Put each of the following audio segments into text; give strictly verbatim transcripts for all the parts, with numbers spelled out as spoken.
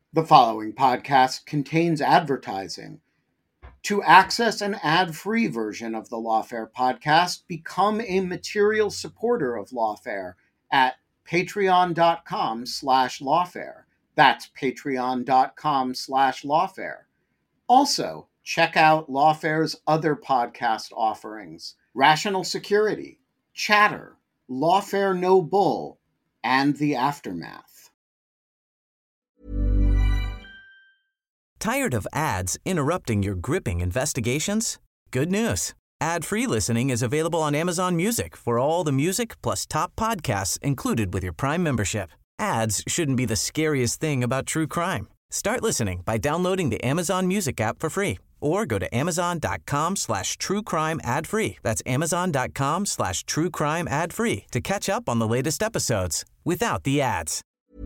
The following podcast contains advertising. To access an ad-free version of the Lawfare podcast, become a material supporter of Lawfare at patreon.com slash lawfare. That's patreon.com slash lawfare. Also, check out Lawfare's other podcast offerings: Rational Security, Chatter, Lawfare No Bull, and The Aftermath. Tired of ads interrupting your gripping investigations? Good news. Ad-free listening is available on Amazon Music for all the music plus top podcasts included with your Prime membership. Ads shouldn't be the scariest thing about true crime. Start listening by downloading the Amazon Music app for free or go to amazon.com slash true crime ad free. That's amazon.com slash true crime ad free to catch up on the latest episodes without the ads.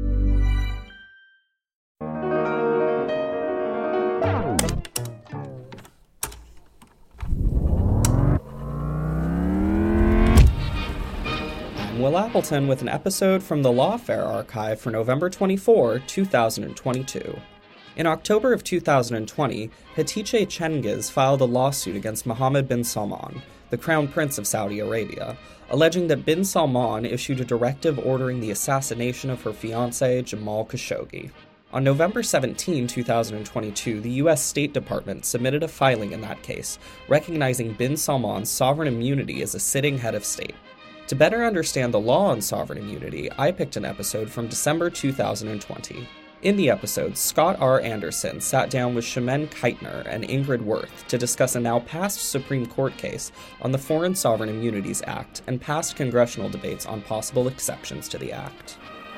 Will Appleton with an episode from the Lawfare archive for November twenty-fourth, two thousand twenty-two. In October of two thousand twenty, Hatice Cengiz filed a lawsuit against Mohammed bin Salman, the Crown Prince of Saudi Arabia, alleging that bin Salman issued a directive ordering the assassination of her fiancé, Jamal Khashoggi. On November seventeenth, two thousand twenty-two, the U S State Department submitted a filing in that case, recognizing bin Salman's sovereign immunity as a sitting head of state. To better understand the law on sovereign immunity, I picked an episode from December two thousand twenty. In the episode, Scott R. Anderson sat down with Shemin Keitner and Ingrid Wirth to discuss a now-passed Supreme Court case on the Foreign Sovereign Immunities Act and past congressional debates on possible exceptions to the act.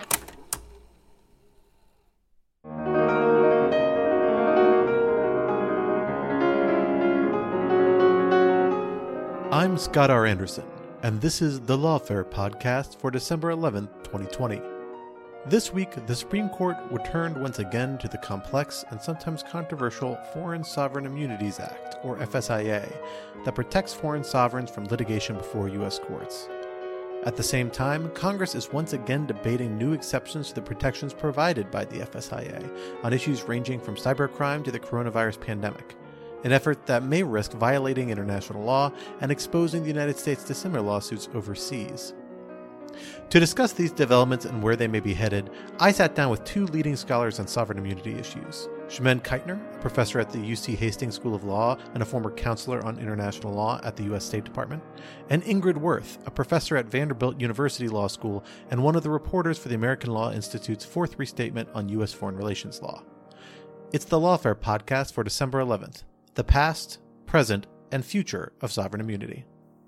I'm Scott R. Anderson, and this is the Lawfare podcast for December eleventh, twenty twenty. This week, the Supreme Court returned once again to the complex and sometimes controversial Foreign Sovereign Immunities Act, or F S I A, that protects foreign sovereigns from litigation before U S courts. At the same time, Congress is once again debating new exceptions to the protections provided by the F S I A on issues ranging from cybercrime to the coronavirus pandemic, an effort that may risk violating international law and exposing the United States to similar lawsuits overseas. To discuss these developments and where they may be headed, I sat down with two leading scholars on sovereign immunity issues: Shemin Keitner, a professor at the U C Hastings School of Law and a former counselor on international law at the U S State Department, and Ingrid Wirth, a professor at Vanderbilt University Law School and one of the reporters for the American Law Institute's fourth restatement on U S foreign relations law. It's the Lawfare podcast for December eleventh, the past, present, and future of sovereign immunity.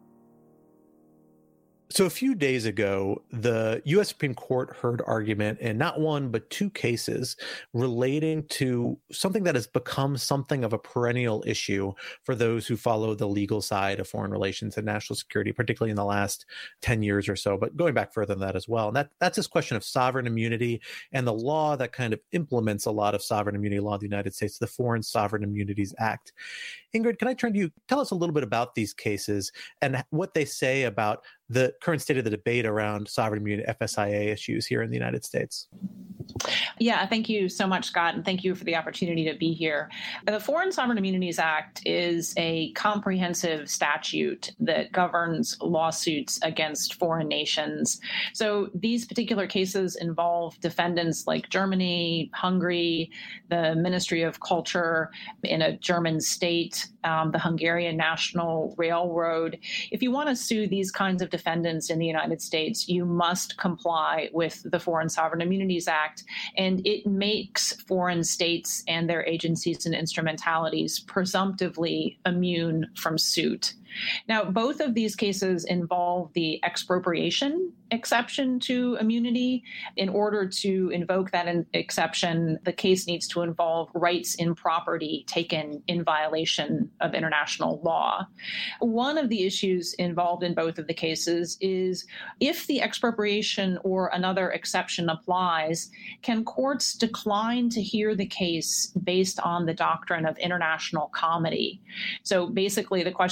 So a few days ago, the U S Supreme Court heard argument in not one, but two cases relating to something that has become something of a perennial issue for those who follow the legal side of foreign relations and national security, particularly in the last ten years or so, but going back further than that as well. And that, that's this question of sovereign immunity and the law that kind of implements a lot of sovereign immunity law in the United States, the Foreign Sovereign Immunities Act. Ingrid, can I turn to you? Tell us a little bit about these cases and what they say about the current state of the debate around sovereign immunity F S I A issues here in the United States. Yeah, thank you so much, Scott, and thank you for the opportunity to be here. The Foreign Sovereign Immunities Act is a comprehensive statute that governs lawsuits against foreign nations. So these particular cases involve defendants like Germany, Hungary, the Ministry of Culture in a German state, um, the Hungarian National Railroad. If you want to sue these kinds of defendants in the United States, you must comply with the Foreign Sovereign Immunities Act, and it makes foreign states and their agencies and instrumentalities presumptively immune from suit. Now, both of these cases involve the expropriation exception to immunity. In order to invoke that in- exception, the case needs to involve rights in property taken in violation of international law. One of the issues involved in both of the cases is if the expropriation or another exception applies, can courts decline to hear the case based on the doctrine of international comity? So basically, the question the court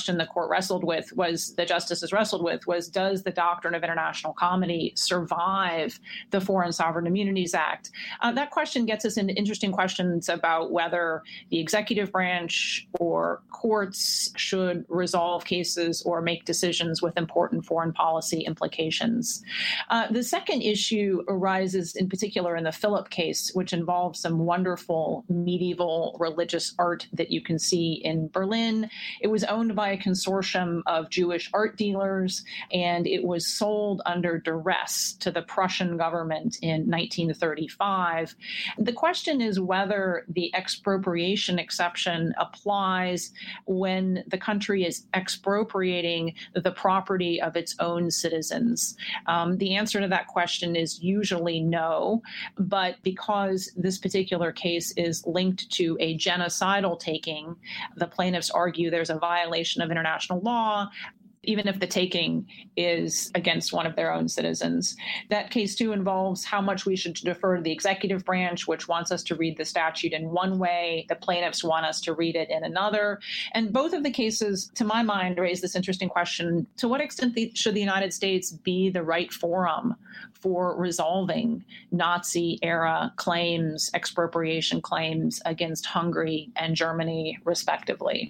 court wrestled with was, the justices wrestled with was, does the doctrine of international comity survive the Foreign Sovereign Immunities Act? Uh, that question gets us into interesting questions about whether the executive branch or courts should resolve cases or make decisions with important foreign policy implications. Uh, the second issue arises in particular in the Philip case, which involves some wonderful medieval religious art that you can see in Berlin. It was owned by a consortium of Jewish art dealers, and it was sold under duress to the Prussian government in nineteen thirty-five. The question is whether the expropriation exception applies when the country is expropriating the property of its own citizens. Um, the answer to that question is usually no, but because this particular case is linked to a genocidal taking, the plaintiffs argue there's a violation of international law, even if the taking is against one of their own citizens. That case, too, involves how much we should defer to the executive branch, which wants us to read the statute in one way. The plaintiffs want us to read it in another. And both of the cases, to my mind, raise this interesting question: to what extent the, should the United States be the right forum for resolving Nazi-era claims, expropriation claims against Hungary and Germany, respectively?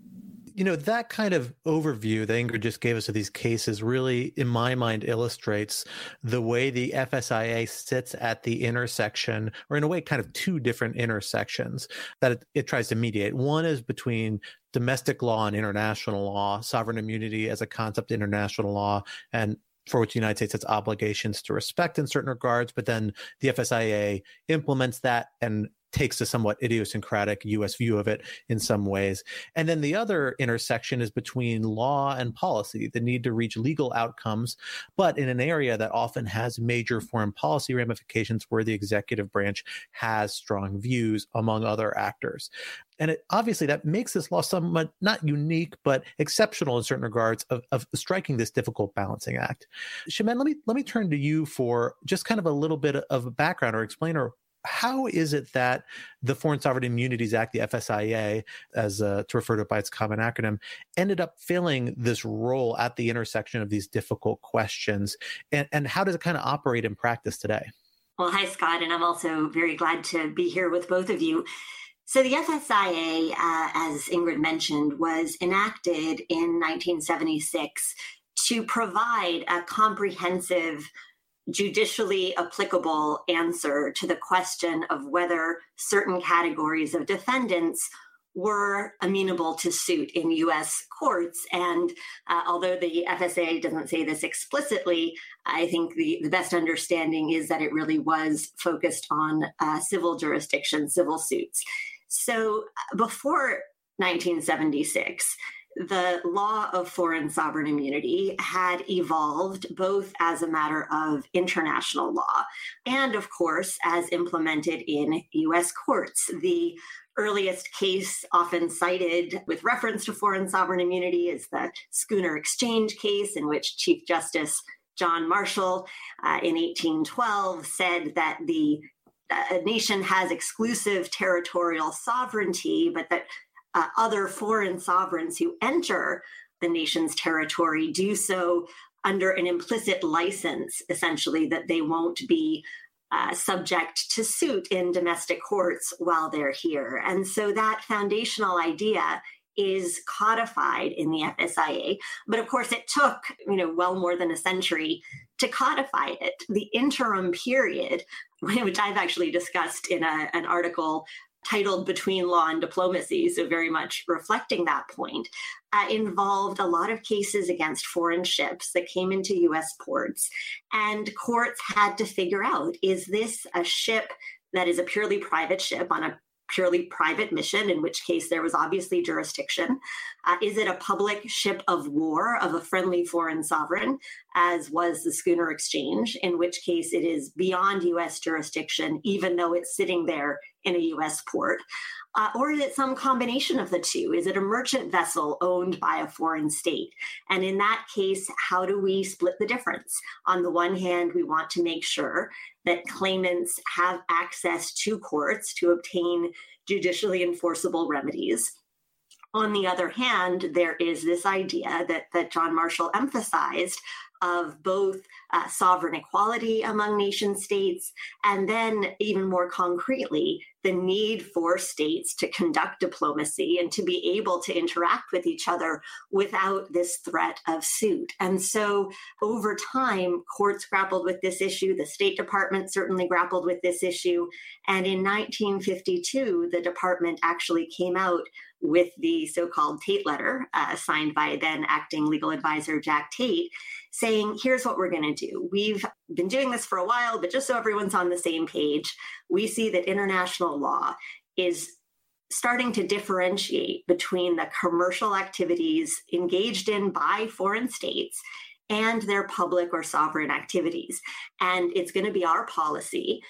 You know, that kind of overview that Ingrid just gave us of these cases really, in my mind, illustrates the way the F S I A sits at the intersection, or in a way, kind of two different intersections that it, it tries to mediate. One is between domestic law and international law, sovereign immunity as a concept in international law, and for which the United States has obligations to respect in certain regards, but then the F S I A implements that and takes a somewhat idiosyncratic U S view of it in some ways. And then the other intersection is between law and policy, the need to reach legal outcomes, but in an area that often has major foreign policy ramifications where the executive branch has strong views among other actors. And it, obviously that makes this law somewhat not unique, but exceptional in certain regards of, of striking this difficult balancing act. Chimène, let me, let me turn to you for just kind of a little bit of a background or explainer. How is it that the Foreign Sovereign Immunities Act, the F S I A, as uh, to refer to it by its common acronym, ended up filling this role at the intersection of these difficult questions? And, and how does it kind of operate in practice today? Well, hi, Scott, and I'm also very glad to be here with both of you. So the F S I A, uh, as Ingrid mentioned, was enacted in nineteen seventy-six to provide a comprehensive, judicially applicable answer to the question of whether certain categories of defendants were amenable to suit in U S courts. And uh, although the F S A doesn't say this explicitly, I think the, the best understanding is that it really was focused on uh, civil jurisdiction, civil suits. So before nineteen seventy-six, the law of foreign sovereign immunity had evolved both as a matter of international law and, of course, as implemented in U S courts. The earliest case often cited with reference to foreign sovereign immunity is the Schooner Exchange case, in which Chief Justice John Marshall uh, in eighteen twelve said that the uh, nation has exclusive territorial sovereignty, but that Uh, other foreign sovereigns who enter the nation's territory do so under an implicit license, essentially, that they won't be uh, subject to suit in domestic courts while they're here. And so that foundational idea is codified in the F S I A. But of course, it took, you know, well more than a century to codify it. The interim period, which I've actually discussed in a, an article titled Between Law and Diplomacy, so very much reflecting that point, uh, involved a lot of cases against foreign ships that came into U S ports. And courts had to figure out, is this a ship that is a purely private ship on a purely private mission, in which case there was obviously jurisdiction? Uh, is it a public ship of war of a friendly foreign sovereign, as was the Schooner Exchange, in which case it is beyond U S jurisdiction, even though it's sitting there in a U S port? Uh, or is it some combination of the two? Is it a merchant vessel owned by a foreign state? And in that case, how do we split the difference? On the one hand, we want to make sure that claimants have access to courts to obtain judicially enforceable remedies. On the other hand, there is this idea that, that John Marshall emphasized of both uh, sovereign equality among nation states, and then even more concretely, the need for states to conduct diplomacy and to be able to interact with each other without this threat of suit. And so over time, courts grappled with this issue. The State Department certainly grappled with this issue. And in nineteen fifty-two, the department actually came out with the so-called Tate letter, uh, signed by then acting legal advisor Jack Tate, saying, here's what we're going to do. We've been doing this for a while, but just so everyone's on the same page, we see that international law is starting to differentiate between the commercial activities engaged in by foreign states and their public or sovereign activities. And it's going to be our policy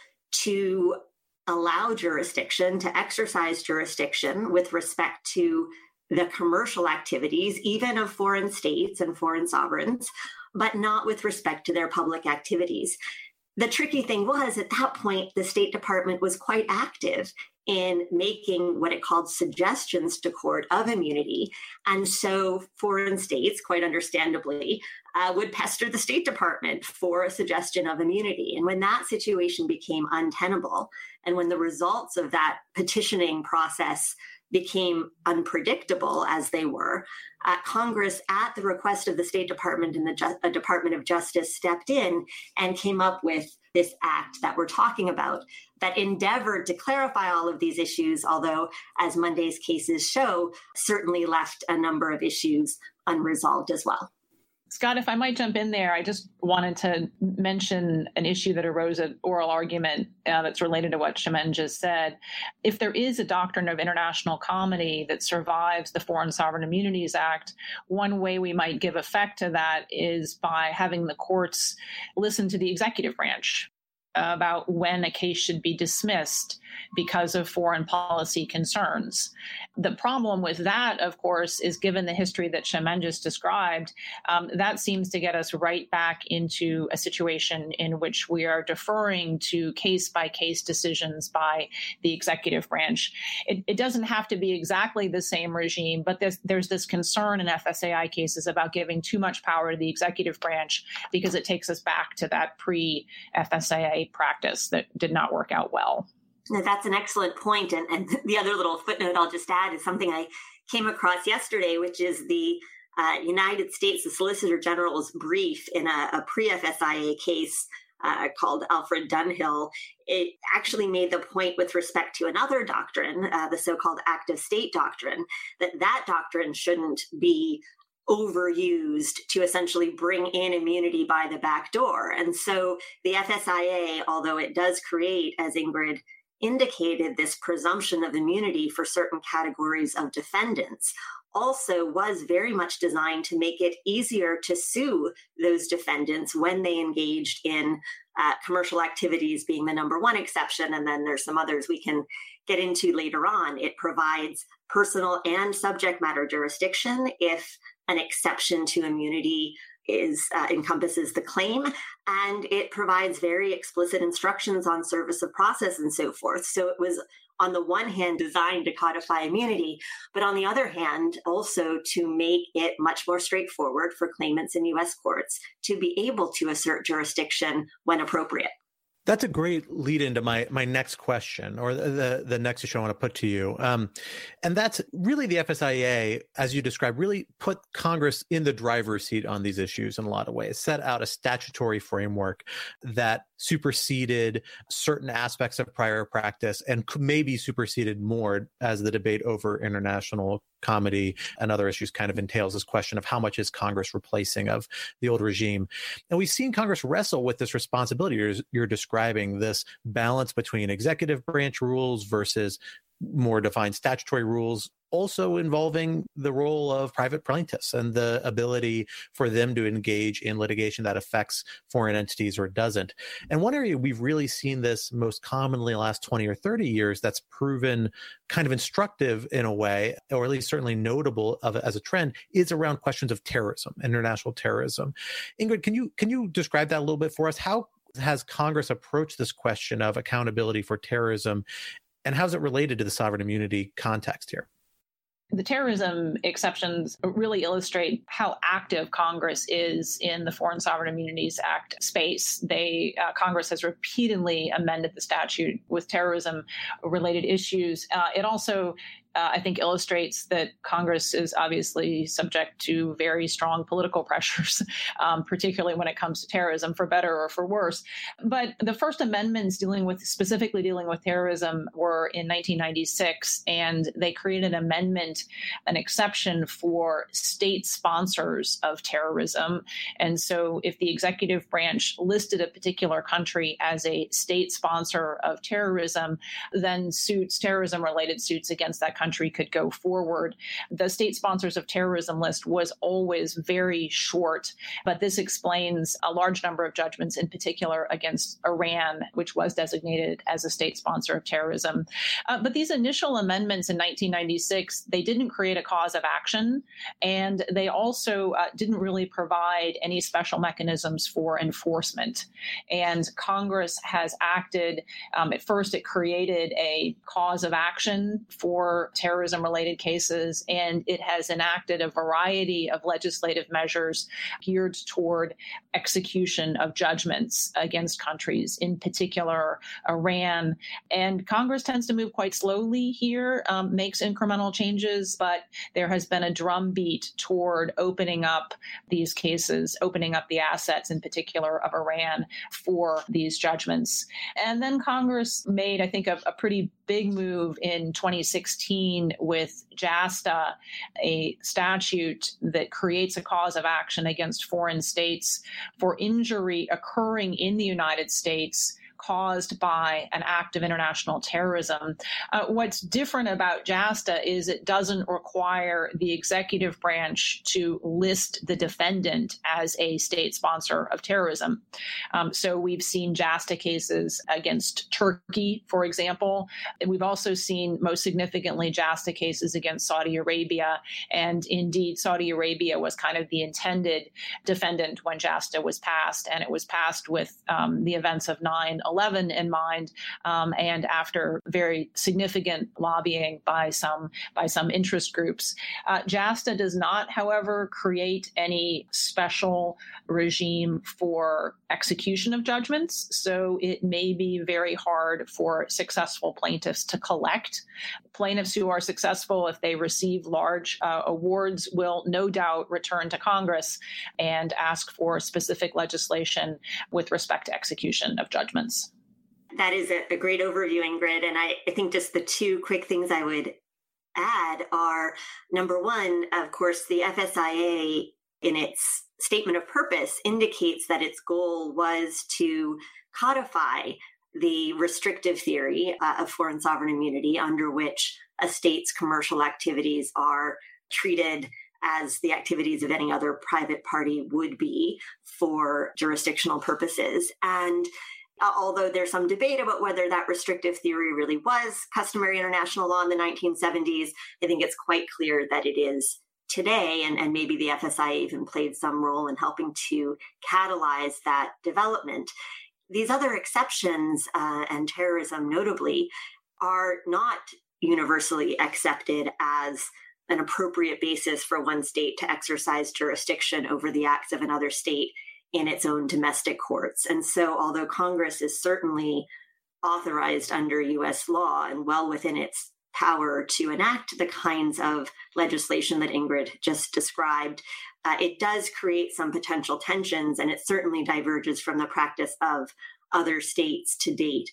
to allow jurisdiction, to exercise jurisdiction with respect to the commercial activities, even of foreign states and foreign sovereigns, but not with respect to their public activities. The tricky thing was, at that point, the State Department was quite active in making what it called suggestions to court of immunity. And so foreign states, quite understandably, uh, would pester the State Department for a suggestion of immunity. And when that situation became untenable, and when the results of that petitioning process became unpredictable as they were, uh, Congress, at the request of the State Department and the Ju- uh, Department of Justice, stepped in and came up with this act that we're talking about that endeavored to clarify all of these issues, although, as Monday's cases show, certainly left a number of issues unresolved as well. Scott, if I might jump in there, I just wanted to mention an issue that arose at oral argument uh, that's related to what Chimène just said. If there is a doctrine of international comity that survives the Foreign Sovereign Immunities Act, one way we might give effect to that is by having the courts listen to the executive branch about when a case should be dismissed because of foreign policy concerns. The problem with that, of course, is given the history that Chimène just described, um, that seems to get us right back into a situation in which we are deferring to case-by-case decisions by the executive branch. It, it doesn't have to be exactly the same regime, but there's, there's this concern in F S A I cases about giving too much power to the executive branch because it takes us back to that pre-F S A I practice that did not work out well. Now, that's an excellent point. And, and the other little footnote I'll just add is something I came across yesterday, which is the uh, United States, the Solicitor General's brief in a, a pre-F S I A case uh, called Alfred Dunhill. It actually made the point with respect to another doctrine, uh, the so-called active state doctrine, that that doctrine shouldn't be overused to essentially bring in immunity by the back door. And so the F S I A, although it does create, as Ingrid indicated, this presumption of immunity for certain categories of defendants, also was very much designed to make it easier to sue those defendants when they engaged in uh, commercial activities being the number one exception. And then there's some others we can get into later on. It provides personal and subject matter jurisdiction if an exception to immunity is uh, encompasses the claim, and it provides very explicit instructions on service of process and so forth. So it was, on the one hand, designed to codify immunity, but on the other hand, also to make it much more straightforward for claimants in U S courts to be able to assert jurisdiction when appropriate. That's a great lead into my my next question, or the the next issue I want to put to you. Um, and that's really the F S I A, as you described, really put Congress in the driver's seat on these issues in a lot of ways, set out a statutory framework that superseded certain aspects of prior practice and maybe superseded more as the debate over international comity and other issues kind of entails this question of how much is Congress replacing of the old regime. And we've seen Congress wrestle with this responsibility. You're, you're describing this balance between executive branch rules versus more defined statutory rules, also involving the role of private plaintiffs and the ability for them to engage in litigation that affects foreign entities or doesn't. And one area we've really seen this most commonly in the last twenty or thirty years that's proven kind of instructive in a way, or at least certainly notable of, as a trend, is around questions of terrorism, international terrorism. Ingrid, can you can you describe that a little bit for us? How has Congress approached this question of accountability for terrorism, and how is it related to the sovereign immunity context here? The terrorism exceptions really illustrate how active Congress is in the Foreign Sovereign Immunities Act space. They uh, Congress has repeatedly amended the statute with terrorism-related issues. Uh, it also Uh, I think illustrates that Congress is obviously subject to very strong political pressures, um, particularly when it comes to terrorism, for better or for worse. But the first amendments dealing with specifically dealing with terrorism were in nineteen ninety-six, and they created an amendment, an exception for state sponsors of terrorism. And so if the executive branch listed a particular country as a state sponsor of terrorism, then suits, terrorism-related suits against that country could go forward. The state sponsors of terrorism list was always very short, but this explains a large number of judgments, in particular against Iran, which was designated as a state sponsor of terrorism. Uh, but these initial amendments in nineteen ninety-six, they didn't create a cause of action, and they also uh, didn't really provide any special mechanisms for enforcement. And Congress has acted, um, at first it created a cause of action for terrorism-related cases, and it has enacted a variety of legislative measures geared toward execution of judgments against countries, in particular Iran. And Congress tends to move quite slowly here, um, makes incremental changes, but there has been a drumbeat toward opening up these cases, opening up the assets, in particular of Iran, for these judgments. And then Congress made, I think, a, a pretty big move in twenty sixteen with JASTA, a statute that creates a cause of action against foreign states for injury occurring in the United States caused by an act of international terrorism. Uh, what's different about JASTA is it doesn't require the executive branch to list the defendant as a state sponsor of terrorism. Um, so we've seen JASTA cases against Turkey, for example. And we've also seen, most significantly, JASTA cases against Saudi Arabia. And indeed, Saudi Arabia was kind of the intended defendant when JASTA was passed. And it was passed with um, the events of nine eleven in mind, um, and after very significant lobbying by some by some interest groups. Uh, JASTA does not, however, create any special regime for execution of judgments, so it may be very hard for successful plaintiffs to collect. Plaintiffs who are successful, if they receive large uh, awards, will no doubt return to Congress and ask for specific legislation with respect to execution of judgments. That is a, a great overview, Ingrid. And I, I think just the two quick things I would add are, number one, of course, the F S I A in its statement of purpose indicates that its goal was to codify the restrictive theory uh, of foreign sovereign immunity, under which a state's commercial activities are treated as the activities of any other private party would be for jurisdictional purposes. And Uh, although there's some debate about whether that restrictive theory really was customary international law in the nineteen seventies, I think it's quite clear that it is today, and, and maybe the F S I A even played some role in helping to catalyze that development. These other exceptions, uh, and terrorism notably, are not universally accepted as an appropriate basis for one state to exercise jurisdiction over the acts of another state in its own domestic courts. And so although Congress is certainly authorized under U S law and well within its power to enact the kinds of legislation that Ingrid just described, uh, it does create some potential tensions, and it certainly diverges from the practice of other states to date.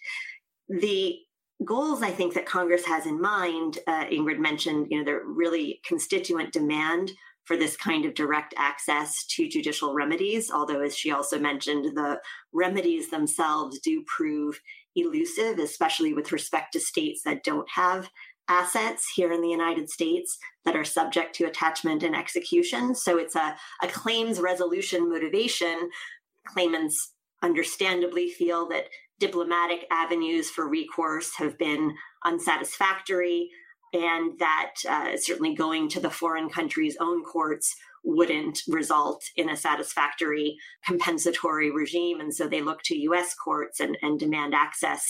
The goals I think that Congress has in mind, uh, Ingrid mentioned, you know, the really constituent demand for this kind of direct access to judicial remedies, although, as she also mentioned, the remedies themselves do prove elusive, especially with respect to states that don't have assets here in the United States that are subject to attachment and execution. So it's a, a claims resolution motivation. Claimants understandably feel that diplomatic avenues for recourse have been unsatisfactory, and that uh, certainly going to the foreign country's own courts wouldn't result in a satisfactory compensatory regime. And so they look to U S courts and, and demand access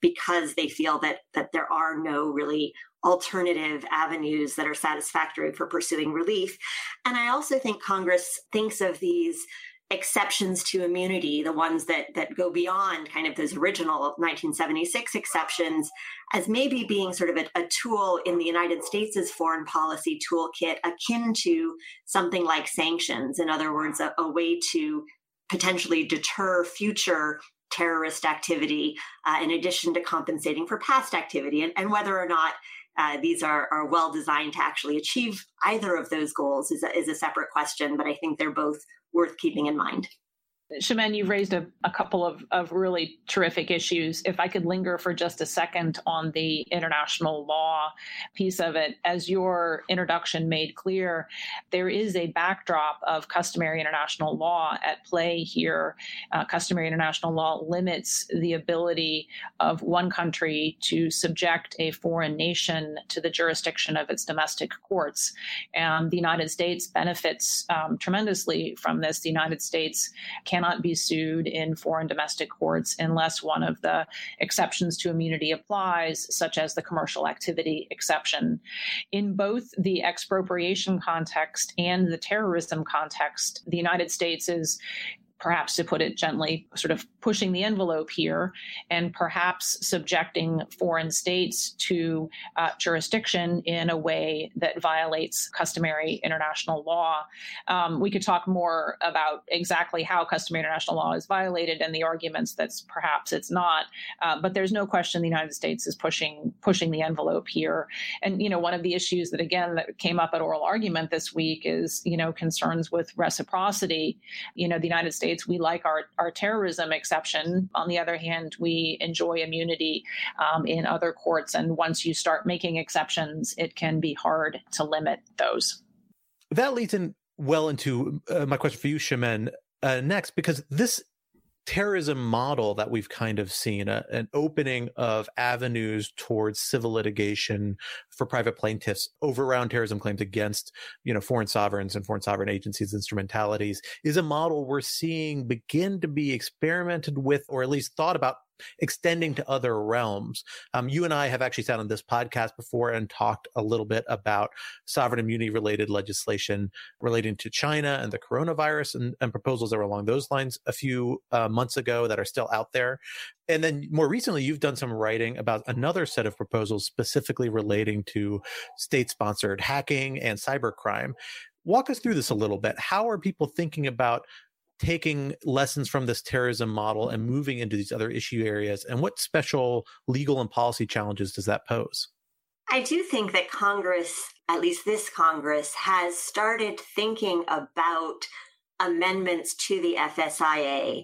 because they feel that that there are no really alternative avenues that are satisfactory for pursuing relief. And I also think Congress thinks of these exceptions to immunity, the ones that that go beyond kind of those original nineteen seventy-six exceptions, as maybe being sort of a, a tool in the United States' foreign policy toolkit akin to something like sanctions. In other words, a, a way to potentially deter future terrorist activity uh, in addition to compensating for past activity. And, and whether or not uh, these are, are well designed to actually achieve either of those goals is a, is a separate question, but I think they're both worth keeping in mind. Chimène, you've raised a, a couple of, of really terrific issues. If I could linger for just a second on the international law piece of it, as your introduction made clear, there is a backdrop of customary international law at play here. Uh, customary international law limits the ability of one country to subject a foreign nation to the jurisdiction of its domestic courts. And the United States benefits um, tremendously from this. The United States can cannot be sued in foreign domestic courts unless one of the exceptions to immunity applies, such as the commercial activity exception. In both the expropriation context and the terrorism context, the United States is, perhaps to put it gently, sort of pushing the envelope here and perhaps subjecting foreign states to uh, jurisdiction in a way that violates customary international law. Um, we could talk more about exactly how customary international law is violated and the arguments that perhaps it's not, uh, but there's no question the United States is pushing pushing the envelope here. And, you know, one of the issues that, again, that came up at oral argument this week is, you know, concerns with reciprocity. You know, the United States, we like our, our terrorism exception. On the other hand, we enjoy immunity um, in other courts. And once you start making exceptions, it can be hard to limit those. That leads in well into uh, my question for you, Chimène, uh, next, because this terrorism model that we've kind of seen, a, an opening of avenues towards civil litigation for private plaintiffs over around terrorism claims against, you know, foreign sovereigns and foreign sovereign agencies, instrumentalities, is a model we're seeing begin to be experimented with, or at least thought about extending to other realms. Um, you and I have actually sat on this podcast before and talked a little bit about sovereign immunity related legislation relating to China and the coronavirus and, and proposals that were along those lines a few uh, months ago that are still out there. And then more recently, you've done some writing about another set of proposals specifically relating to state-sponsored hacking and cybercrime. Walk us through this a little bit. How are people thinking about taking lessons from this terrorism model and moving into these other issue areas? And what special legal and policy challenges does that pose? I do think that Congress, at least this Congress, has started thinking about amendments to the F S I A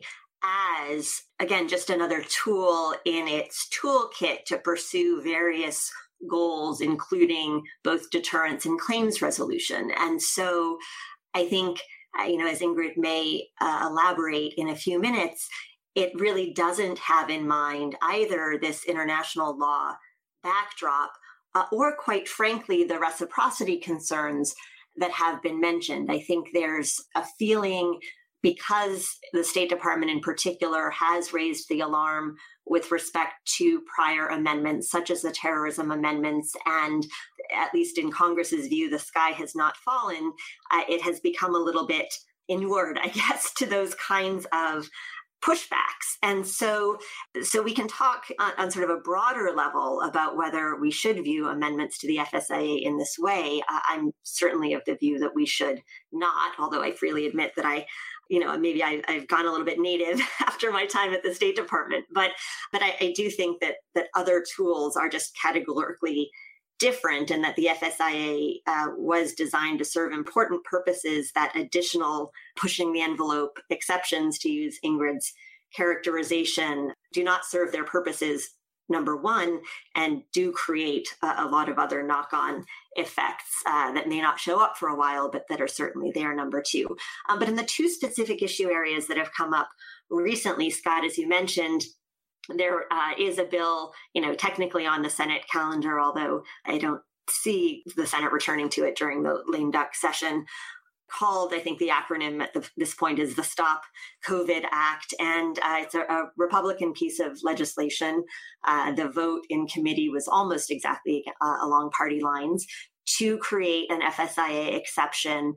as, again, just another tool in its toolkit to pursue various goals, including both deterrence and claims resolution. And so I think, you know, as Ingrid may uh, elaborate in a few minutes, it really doesn't have in mind either this international law backdrop uh, or, quite frankly, the reciprocity concerns that have been mentioned. I think there's a feeling, because the State Department in particular has raised the alarm with respect to prior amendments, such as the terrorism amendments, and at least in Congress's view, the sky has not fallen. Uh, it has become a little bit inured, I guess, to those kinds of pushbacks. And so, so we can talk on, on sort of a broader level about whether we should view amendments to the F S I A in this way. Uh, I'm certainly of the view that we should not, although I freely admit that I you know, maybe I, I've gone a little bit native after my time at the State Department, but but I, I do think that that other tools are just categorically different, and that the F S I A uh, was designed to serve important purposes that additional pushing the envelope exceptions, to use Ingrid's characterization, do not serve their purposes, number one, and do create a, a lot of other knock-on effects uh, that may not show up for a while, but that are certainly there, number two. Um, but in the two specific issue areas that have come up recently, Scott, as you mentioned, there uh, is a bill, you know, technically on the Senate calendar, although I don't see the Senate returning to it during the lame duck session, called, I think the acronym at the, this point is the Stop COVID Act. And uh, it's a, a Republican piece of legislation. Uh, the vote in committee was almost exactly uh, along party lines to create an F S I A exception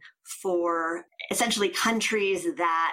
for essentially countries that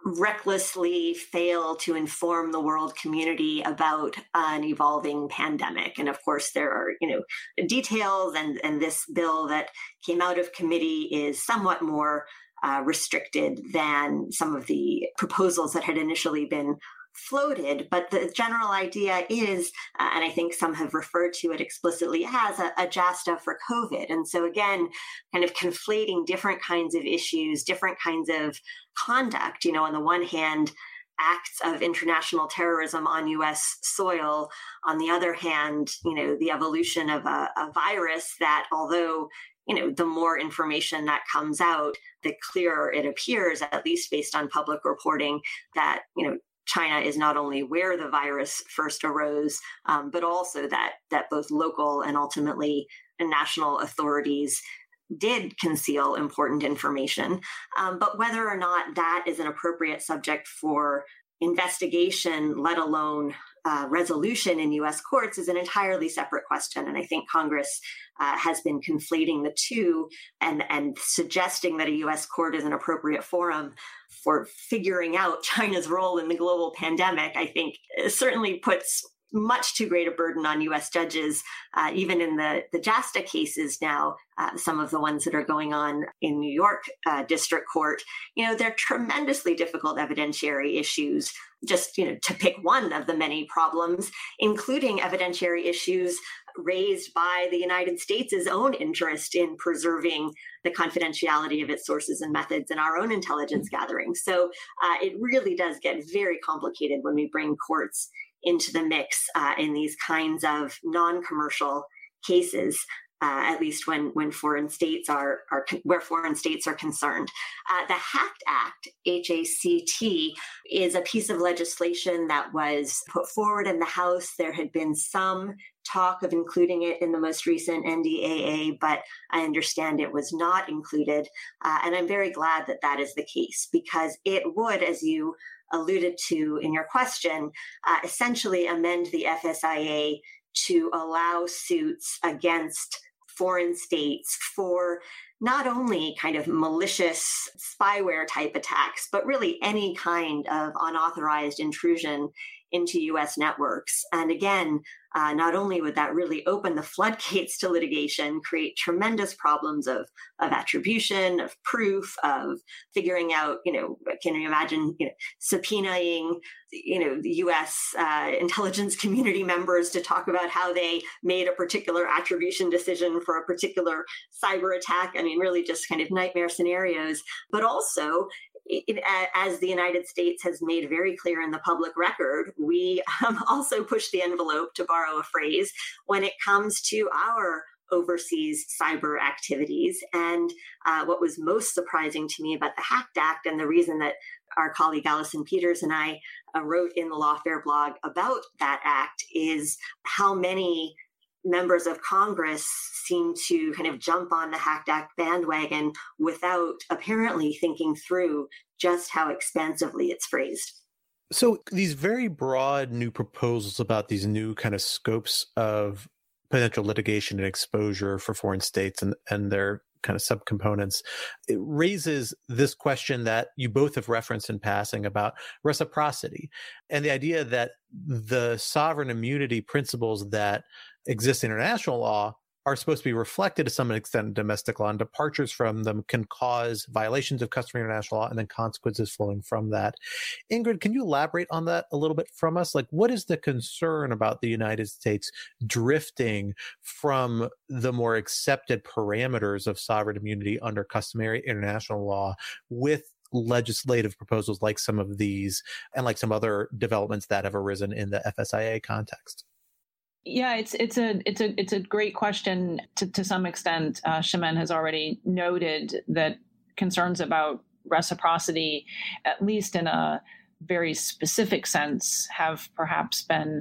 recklessly fail to inform the world community about an evolving pandemic. And of course, there are, you know, details, and, and this bill that came out of committee is somewhat more uh, restricted than some of the proposals that had initially been floated. But the general idea is, uh, and I think some have referred to it explicitly as a, a JASTA for COVID. And so again, kind of conflating different kinds of issues, different kinds of conduct, you know, on the one hand, acts of international terrorism on U S soil. On the other hand, you know, the evolution of a, a virus that, although, you know, the more information that comes out, the clearer it appears, at least based on public reporting, that, you know, China is not only where the virus first arose, um, but also that that both local and ultimately national authorities did conceal important information. Um, but whether or not that is an appropriate subject for investigation, let alone uh, resolution in U S courts, is an entirely separate question. And I think Congress uh, has been conflating the two and, and suggesting that a U S court is an appropriate forum for figuring out China's role in the global pandemic. I think certainly puts much too great a burden on U S judges, uh, even in the, the JASTA cases now, uh, some of the ones that are going on in New York uh, District Court. You know, they're tremendously difficult evidentiary issues, just, you know, to pick one of the many problems, including evidentiary issues raised by the United States' own interest in preserving the confidentiality of its sources and methods in our own intelligence gathering. So uh, it really does get very complicated when we bring courts into the mix uh, in these kinds of non-commercial cases, uh, at least when when foreign states are, are where foreign states are concerned. Uh, the HACT Act, H A C T, is a piece of legislation that was put forward in the House. There had been some talk of including it in the most recent N D A A, but I understand it was not included. Uh, and I'm very glad that that is the case, because it would, as you alluded to in your question, uh, essentially amend the F S I A to allow suits against foreign states for not only kind of malicious spyware type attacks, but really any kind of unauthorized intrusion into U S networks. And again, uh, not only would that really open the floodgates to litigation, create tremendous problems of, of attribution, of proof, of figuring out, you know, can you imagine, you know, subpoenaing, you know, the U S uh, intelligence community members to talk about how they made a particular attribution decision for a particular cyber attack? I mean, really just kind of nightmare scenarios, but also, It, as the United States has made very clear in the public record, we um, also push the envelope, to borrow a phrase, when it comes to our overseas cyber activities. And uh, what was most surprising to me about the HACT Act, and the reason that our colleague Allison Peters and I uh, wrote in the Lawfare blog about that act, is how many members of Congress seem to kind of jump on the HACT Act bandwagon without apparently thinking through just how expansively it's phrased. So these very broad new proposals about these new kind of scopes of potential litigation and exposure for foreign states and, and their kind of subcomponents, it raises this question that you both have referenced in passing about reciprocity and the idea that the sovereign immunity principles that exist in international law are supposed to be reflected to some extent in domestic law, and departures from them can cause violations of customary international law and then consequences flowing from that. Ingrid, can you elaborate on that a little bit from us? Like, what is the concern about the United States drifting from the more accepted parameters of sovereign immunity under customary international law with legislative proposals like some of these and like some other developments that have arisen in the F S I A context? Yeah, it's it's a it's a it's a great question. To to some extent, uh, Chimène has already noted that concerns about reciprocity, at least in a very specific sense, have perhaps been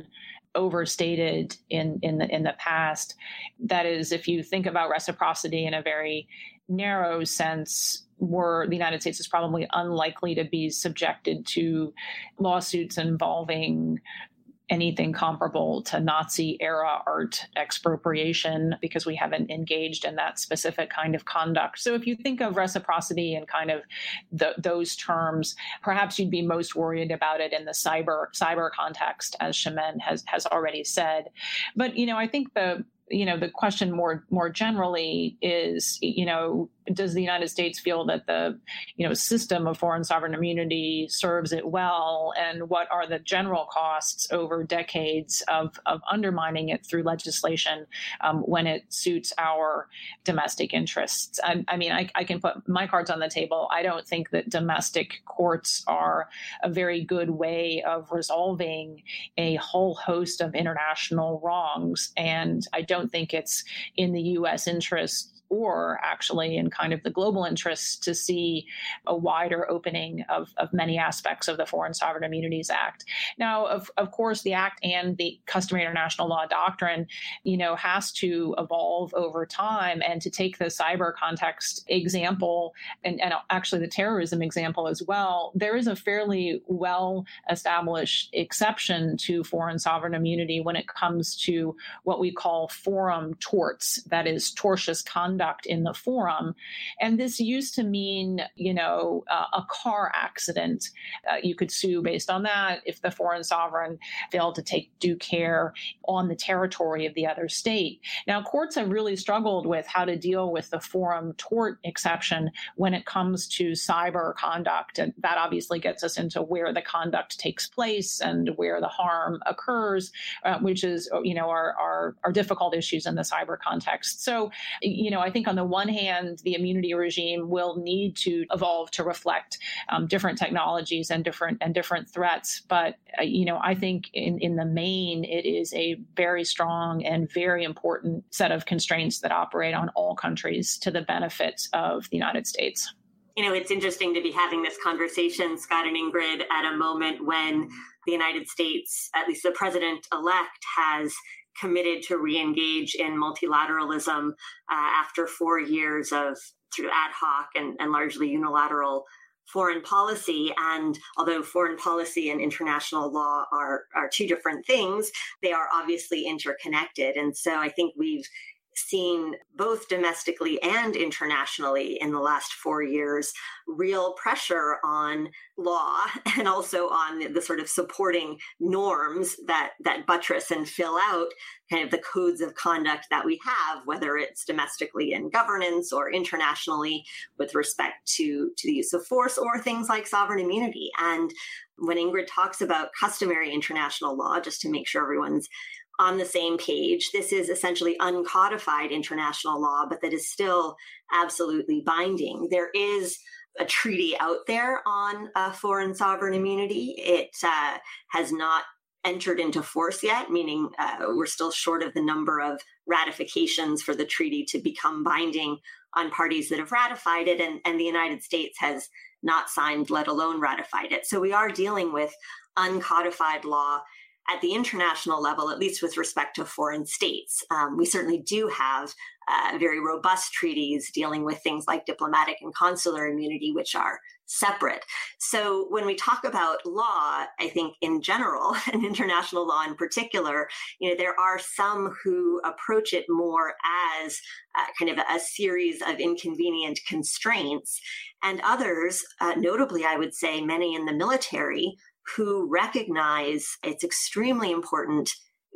overstated in, in the in the past. That is, if you think about reciprocity in a very narrow sense, where the United States is probably unlikely to be subjected to lawsuits involving anything comparable to Nazi-era art expropriation, because we haven't engaged in that specific kind of conduct. So if you think of reciprocity in kind of the, those terms, perhaps you'd be most worried about it in the cyber cyber context, as Chimène has has already said. But, you know, I think the you know, the question more more generally is, you know, does the United States feel that the, you know, system of foreign sovereign immunity serves it well? And what are the general costs over decades of, of undermining it through legislation um, when it suits our domestic interests? I, I mean, I, I can put my cards on the table. I don't think that domestic courts are a very good way of resolving a whole host of international wrongs. And I don't think it's in the U S interest, or actually in kind of the global interests, to see a wider opening of, of many aspects of the Foreign Sovereign Immunities Act. Now, of, of course, the Act and the customary international law doctrine, you know, has to evolve over time. And to take the cyber context example, and, and actually the terrorism example as well, there is a fairly well-established exception to foreign sovereign immunity when it comes to what we call forum torts, that is, tortious conduct in the forum. And this used to mean, you know, uh, a car accident. Uh, you could sue based on that if the foreign sovereign failed to take due care on the territory of the other state. Now, courts have really struggled with how to deal with the forum tort exception when it comes to cyber conduct. And that obviously gets us into where the conduct takes place and where the harm occurs, uh, which is, you know, are, are, are difficult issues in the cyber context. So, you know, I think on the one hand, the immunity regime will need to evolve to reflect um, different technologies and different and different threats. But, uh, you know, I think in, in the main, it is a very strong and very important set of constraints that operate on all countries to the benefit of the United States. You know, it's interesting to be having this conversation, Scott and Ingrid, at a moment when the United States, at least the president-elect, has committed to re-engage in multilateralism uh, after four years of through ad hoc and, and largely unilateral foreign policy. And although foreign policy and international law are, are two different things, they are obviously interconnected. And so I think we've seen both domestically and internationally in the last four years real pressure on law and also on the, the sort of supporting norms that that buttress and fill out kind of the codes of conduct that we have, whether it's domestically in governance or internationally with respect to, to the use of force or things like sovereign immunity. And when Ingrid talks about customary international law, just to make sure everyone's on the same page, this is essentially uncodified international law, but that is still absolutely binding. There is a treaty out there on uh, foreign sovereign immunity. It uh, has not entered into force yet, meaning uh, we're still short of the number of ratifications for the treaty to become binding on parties that have ratified it. And, and the United States has not signed, let alone ratified it. So we are dealing with uncodified law at the international level, at least with respect to foreign states. Um, we certainly do have uh, very robust treaties dealing with things like diplomatic and consular immunity, which are separate. So when we talk about law, I think in general, and international law in particular, you know, there are some who approach it more as uh, kind of a, a series of inconvenient constraints, and others, uh, notably, I would say many in the military, who recognize its extremely important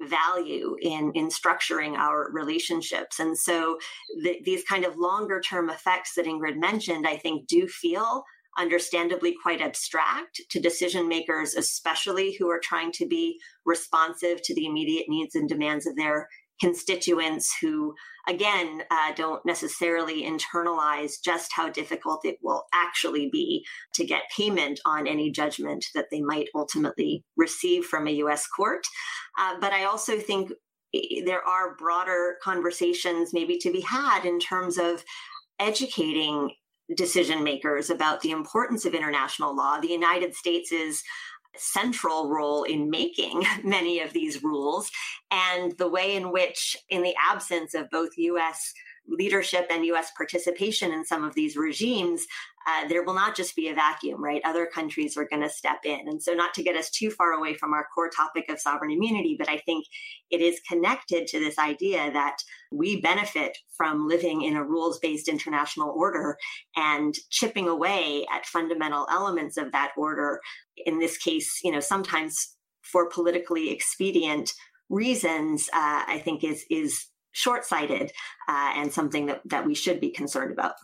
value in, in structuring our relationships. And so the, these kind of longer term effects that Ingrid mentioned, I think, do feel understandably quite abstract to decision makers, especially who are trying to be responsive to the immediate needs and demands of their constituents, who, again, uh, don't necessarily internalize just how difficult it will actually be to get payment on any judgment that they might ultimately receive from a U S court. Uh, but I also think there are broader conversations maybe to be had in terms of educating decision makers about the importance of international law. The United States is central role in making many of these rules, and the way in which, in the absence of both U S leadership and U S participation in some of these regimes, uh, there will not just be a vacuum, right? Other countries are going to step in. And so, not to get us too far away from our core topic of sovereign immunity, but I think it is connected to this idea that we benefit from living in a rules-based international order and chipping away at fundamental elements of that order. In this case, you know, sometimes for politically expedient reasons, uh, I think is is short-sighted uh, and something that, that we should be concerned about.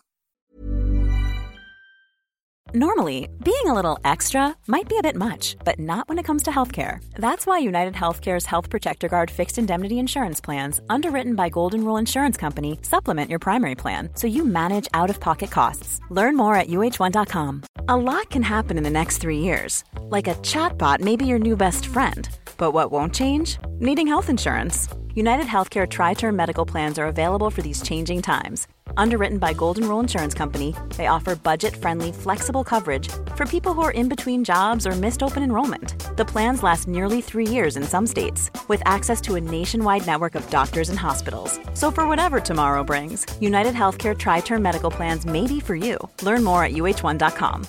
Normally, being a little extra might be a bit much, but not when it comes to healthcare. That's why United Healthcare's Health Protector Guard fixed indemnity insurance plans, underwritten by Golden Rule Insurance Company, supplement your primary plan so you manage out-of-pocket costs. Learn more at U H one dot com. A lot can happen in the next three years. Like a chatbot may be your new best friend. But what won't change? Needing health insurance. United Healthcare Tri-Term Medical Plans are available for these changing times. Underwritten by Golden Rule Insurance Company, they offer budget-friendly, flexible coverage for people who are in between jobs or missed open enrollment. The plans last nearly three years in some states, with access to a nationwide network of doctors and hospitals. So for whatever tomorrow brings, United Healthcare Tri-Term Medical Plans may be for you. Learn more at U H one dot com.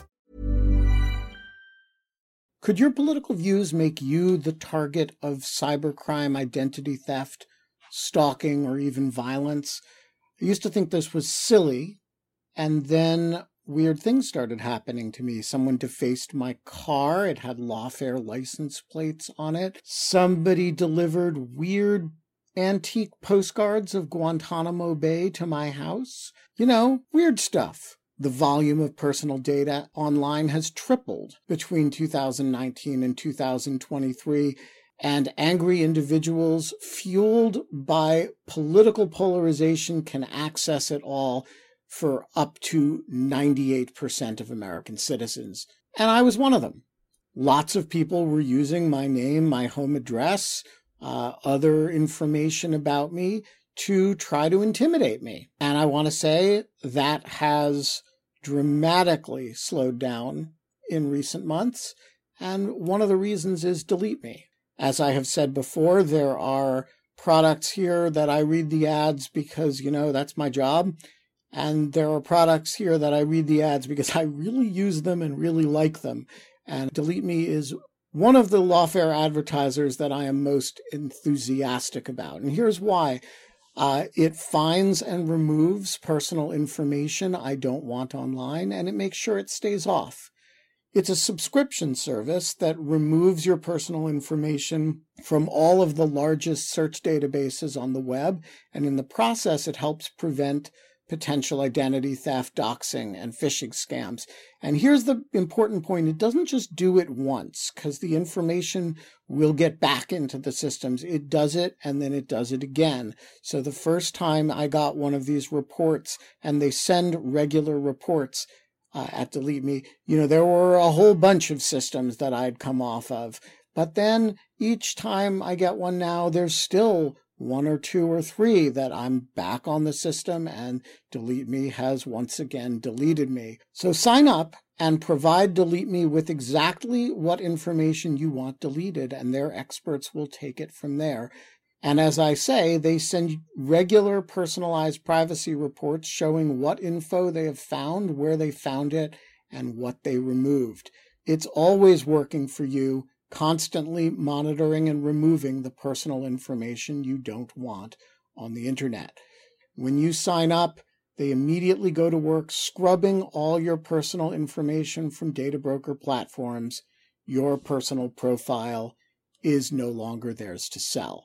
Could your political views make you the target of cybercrime, identity theft, stalking, or even violence? I used to think this was silly, and then weird things started happening to me. Someone defaced my car. It had Lawfare license plates on it. Somebody delivered weird antique postcards of Guantanamo Bay to my house. You know, weird stuff. The volume of personal data online has tripled between two thousand nineteen and two thousand twenty-three, and angry individuals fueled by political polarization can access it all for up to ninety-eight percent of American citizens. And I was one of them. Lots of people were using my name, my home address, uh, other information about me to try to intimidate me. And I want to say that has dramatically slowed down in recent months. And one of the reasons is Delete Me. As I have said before, there are products here that I read the ads because, you know, that's my job. And there are products here that I read the ads because I really use them and really like them. And Delete Me is one of the Lawfare advertisers that I am most enthusiastic about. And here's why. Uh, it finds and removes personal information I don't want online, and it makes sure it stays off. It's a subscription service that removes your personal information from all of the largest search databases on the web, and in the process, it helps prevent potential identity theft, doxing, and phishing scams. And here's the important point. It doesn't just do it once, because the information will get back into the systems. It does it, and then it does it again. So the first time I got one of these reports, and they send regular reports uh, at Delete Me, you know, there were a whole bunch of systems that I'd come off of. But then each time I get one now, there's still one or two or three that I'm back on the system, and Delete Me has once again deleted me. So sign up and provide Delete Me with exactly what information you want deleted, and their experts will take it from there. And as I say, they send regular personalized privacy reports showing what info they have found, where they found it, and what they removed. It's always working for you, constantly monitoring and removing the personal information you don't want on the internet. When you sign up, they immediately go to work scrubbing all your personal information from data broker platforms. Your personal profile is no longer theirs to sell.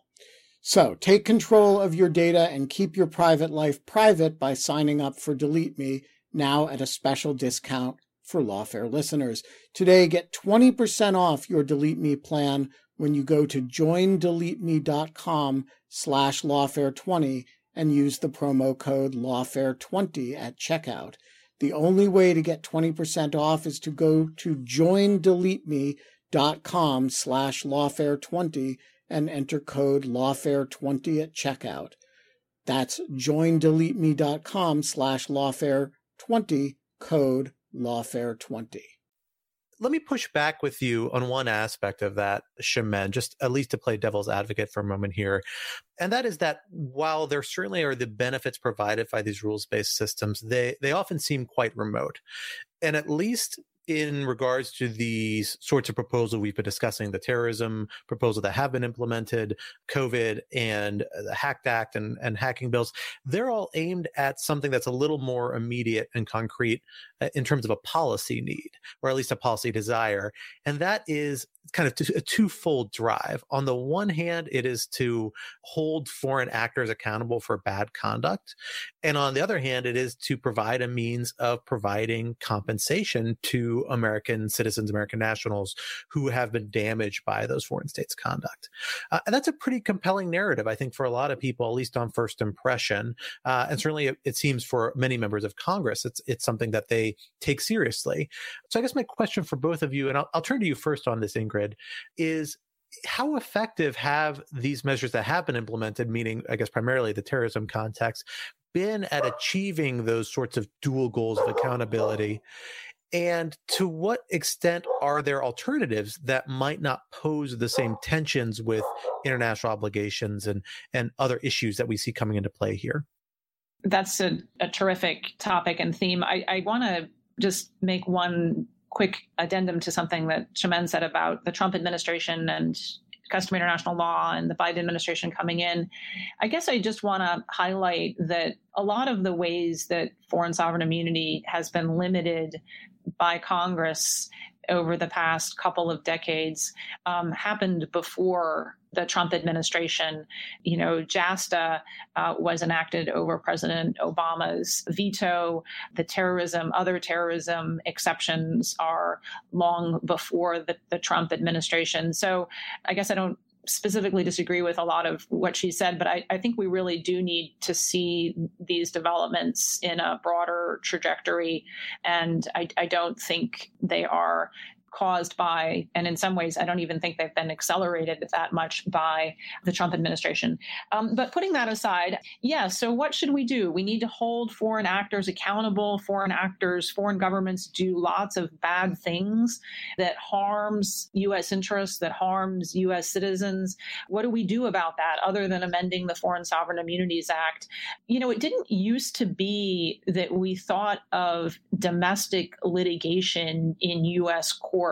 So take control of your data and keep your private life private by signing up for Delete Me, now at a special discount for Lawfare listeners. Today, get twenty percent off your Delete Me plan when you go to joindeleteme.com slash lawfare20 and use the promo code lawfare twenty at checkout. The only way to get twenty percent off is to go to joindeleteme.com slash lawfare20 and enter code lawfare twenty at checkout. That's joindeleteme.com slash lawfare20, code lawfare twenty. let me push back with you on one aspect of that, Chimène, just at least to play devil's advocate for a moment here. And that is that while there certainly are the benefits provided by these rules-based systems, they, they often seem quite remote. And at least in regards to these sorts of proposals we've been discussing, the terrorism proposal that have been implemented, COVID and the HACT Act and, and hacking bills, they're all aimed at something that's a little more immediate and concrete uh, in terms of a policy need, or at least a policy desire. And that is kind of a twofold drive. On the one hand, it is to hold foreign actors accountable for bad conduct. And on the other hand, it is to provide a means of providing compensation to American citizens, American nationals who have been damaged by those foreign states' conduct. Uh, and that's a pretty compelling narrative, I think, for a lot of people, at least on first impression. Uh, and certainly it, it seems for many members of Congress, it's it's something that they take seriously. So I guess my question for both of you, and I'll, I'll turn to you first on this, Ingrid, is how effective have these measures that have been implemented, meaning, I guess, primarily the terrorism context, been at achieving those sorts of dual goals of accountability? And to what extent are there alternatives that might not pose the same tensions with international obligations and, and other issues that we see coming into play here? That's a, a terrific topic and theme. I, I want to just make one quick addendum to something that Chimène said about the Trump administration and customary international law and the Biden administration coming in. I guess I just want to highlight that a lot of the ways that foreign sovereign immunity has been limited by Congress over the past couple of decades um, happened before the Trump administration. You know, JASTA uh, was enacted over President Obama's veto. The terrorism, other terrorism exceptions are long before the, the Trump administration. So I guess I don't specifically disagree with a lot of what she said, but I, I think we really do need to see these developments in a broader trajectory. And I, I don't think they are caused by, and in some ways, I don't even think they've been accelerated that much by the Trump administration. Um, but putting that aside, yeah, so what should we do? We need to hold foreign actors accountable. Foreign actors, foreign governments do lots of bad things that harms U S interests, that harms U S citizens. What do we do about that other than amending the Foreign Sovereign Immunities Act? You know, it didn't used to be that we thought of domestic litigation in U S courts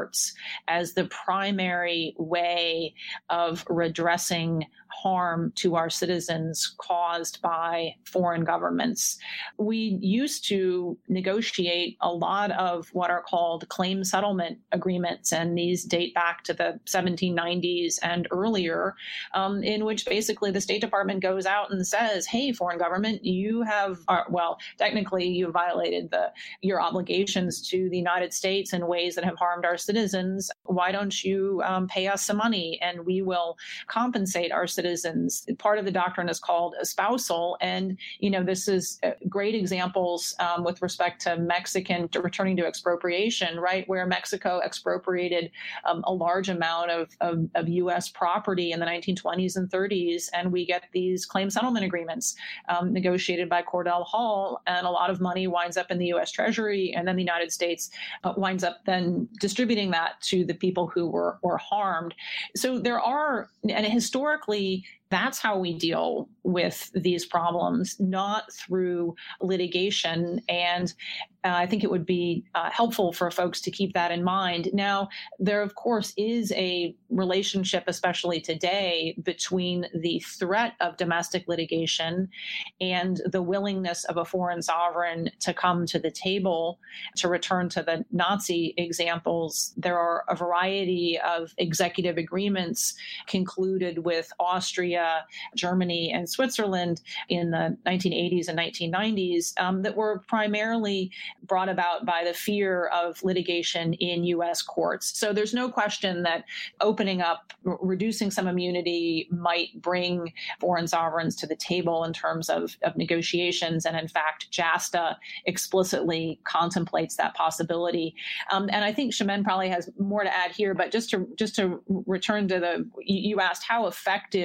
as the primary way of redressing harm to our citizens caused by foreign governments. We used to negotiate a lot of what are called claim settlement agreements, and these date back to the seventeen nineties and earlier, um, in which basically the State Department goes out and says, hey, foreign government, you have, uh, well, technically you violated the your obligations to the United States in ways that have harmed our citizens. Why don't you um, pay us some money and we will compensate our citizens? Citizens. Part of the doctrine is called espousal. And, you know, this is great examples um, with respect to Mexican to returning to expropriation, right, where Mexico expropriated um, a large amount of, of, of U S property in the nineteen twenties and thirties. And we get these claim settlement agreements um, negotiated by Cordell Hull. And a lot of money winds up in the U S Treasury. And then the United States uh, winds up then distributing that to the people who were, were harmed. So there are, and historically, that's how we deal with these problems, not through litigation. And uh, I think it would be uh, helpful for folks to keep that in mind. Now, there, of course, is a relationship, especially today, between the threat of domestic litigation and the willingness of a foreign sovereign to come to the table. To return to the Nazi examples, there are a variety of executive agreements concluded with Austria, Germany, and Switzerland in the nineteen eighties and nineteen nineties um, that were primarily brought about by the fear of litigation in U S courts. So there's no question that opening up, r- reducing some immunity might bring foreign sovereigns to the table in terms of, of negotiations. And in fact, JASTA explicitly contemplates that possibility. Um, and I think Chimène probably has more to add here, but just to just to return to the, you asked how effective are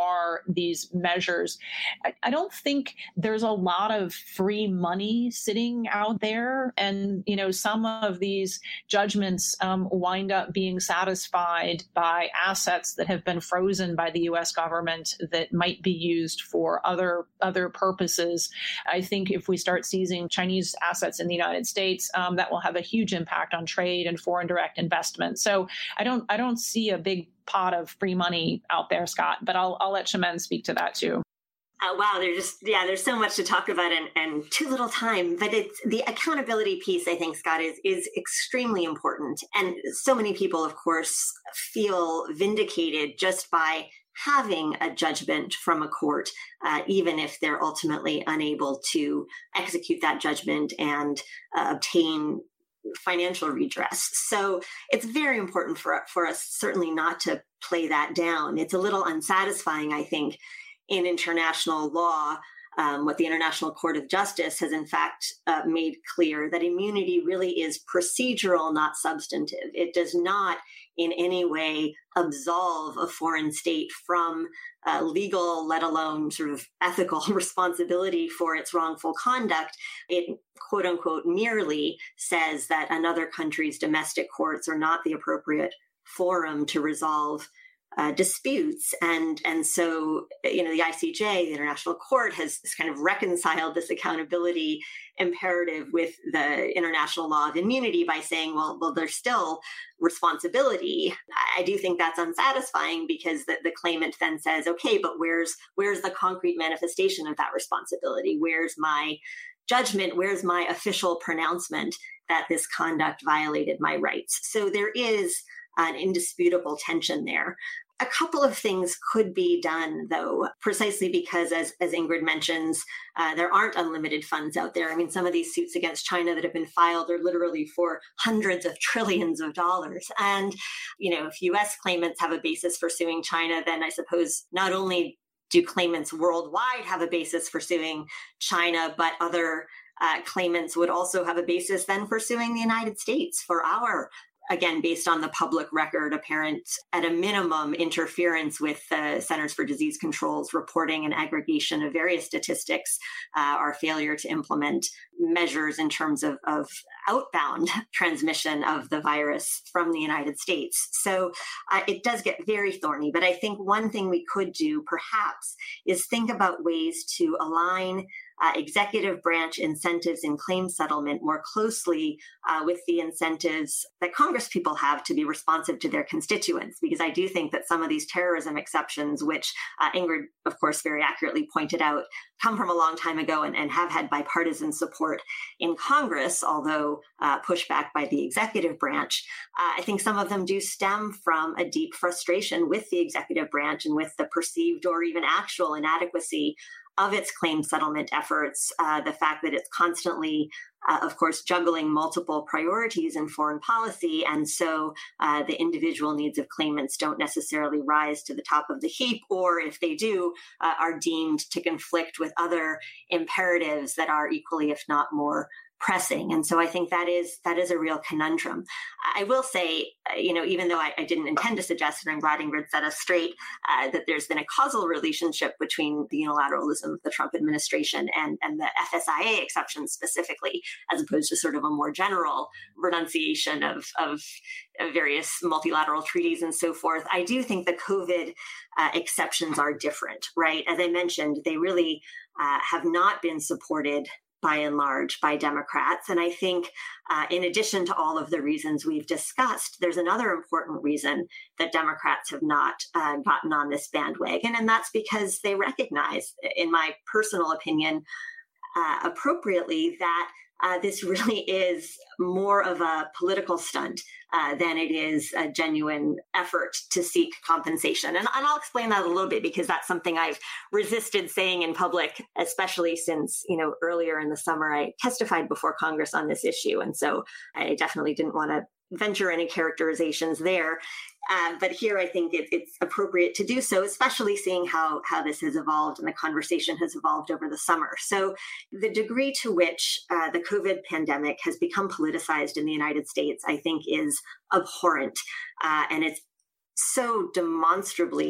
are these measures. I, I don't think there's a lot of free money sitting out there. And, you know, some of these judgments um, wind up being satisfied by assets that have been frozen by the U S government that might be used for other, other purposes. I think if we start seizing Chinese assets in the United States, um, that will have a huge impact on trade and foreign direct investment. So I don't I don't see a big pot of free money out there, Scott, but I'll I'll let Chimène speak to that too. Uh, wow, there's just, yeah, there's so much to talk about and, and too little time. But it's the accountability piece, I think, Scott, is, is extremely important. And so many people, of course, feel vindicated just by having a judgment from a court, uh, even if they're ultimately unable to execute that judgment and uh, obtain financial redress. So it's very important for, for us certainly not to play that down. It's a little unsatisfying, I think, in international law, um, what the International Court of Justice has in fact uh, made clear, that immunity really is procedural, not substantive. It does not in any way absolve a foreign state from uh, legal, let alone sort of ethical responsibility for its wrongful conduct. It, quote unquote, merely says that another country's domestic courts are not the appropriate forum to resolve Uh, disputes. And and so, you know, the I C J, the International Court, has, has kind of reconciled this accountability imperative with the international law of immunity by saying, well, well, there's still responsibility. I do think that's unsatisfying because the, the claimant then says, okay, but where's where's the concrete manifestation of that responsibility? Where's my judgment? Where's my official pronouncement that this conduct violated my rights? So there is an indisputable tension there. A couple of things could be done, though, precisely because, as, as Ingrid mentions, uh, there aren't unlimited funds out there. I mean, some of these suits against China that have been filed are literally for hundreds of trillions of dollars. And, you know, if U S claimants have a basis for suing China, then I suppose not only do claimants worldwide have a basis for suing China, but other uh, claimants would also have a basis then for suing the United States for our, again, based on the public record, apparent, at a minimum, interference with the Centers for Disease Control's reporting and aggregation of various statistics, uh, our failure to implement measures in terms of, of outbound transmission of the virus from the United States. So uh, it does get very thorny. But I think one thing we could do, perhaps, is think about ways to align Uh, executive branch incentives in claim settlement more closely uh, with the incentives that Congress people have to be responsive to their constituents. Because I do think that some of these terrorism exceptions, which uh, Ingrid, of course, very accurately pointed out, come from a long time ago and, and have had bipartisan support in Congress, although uh, pushed back by the executive branch. Uh, I think some of them do stem from a deep frustration with the executive branch and with the perceived or even actual inadequacy of its claim settlement efforts, uh, the fact that it's constantly, uh, of course, juggling multiple priorities in foreign policy. And so uh, the individual needs of claimants don't necessarily rise to the top of the heap, or if they do, uh, are deemed to conflict with other imperatives that are equally, if not more, pressing. And so I think that is that is a real conundrum. I will say, you know, even though I, I didn't intend to suggest it, I'm glad Ingrid set us straight, uh, that there's been a causal relationship between the unilateralism of the Trump administration and, and the F S I A exceptions specifically, as opposed to sort of a more general renunciation of, of various multilateral treaties and so forth. I do think the COVID uh, exceptions are different, right? As I mentioned, they really uh, have not been supported by and large by Democrats. And I think uh, in addition to all of the reasons we've discussed, there's another important reason that Democrats have not uh, gotten on this bandwagon. And that's because they recognize, in my personal opinion, uh, appropriately, that Uh, this really is more of a political stunt uh, than it is a genuine effort to seek compensation. And, and I'll explain that a little bit, because that's something I've resisted saying in public, especially since, you know, earlier in the summer, I testified before Congress on this issue. And so I definitely didn't want to venture any characterizations there. Uh, but here I think it, it's appropriate to do so, especially seeing how, how this has evolved and the conversation has evolved over the summer. So the degree to which uh, the COVID pandemic has become politicized in the United States, I think, is abhorrent. Uh, and it's so demonstrably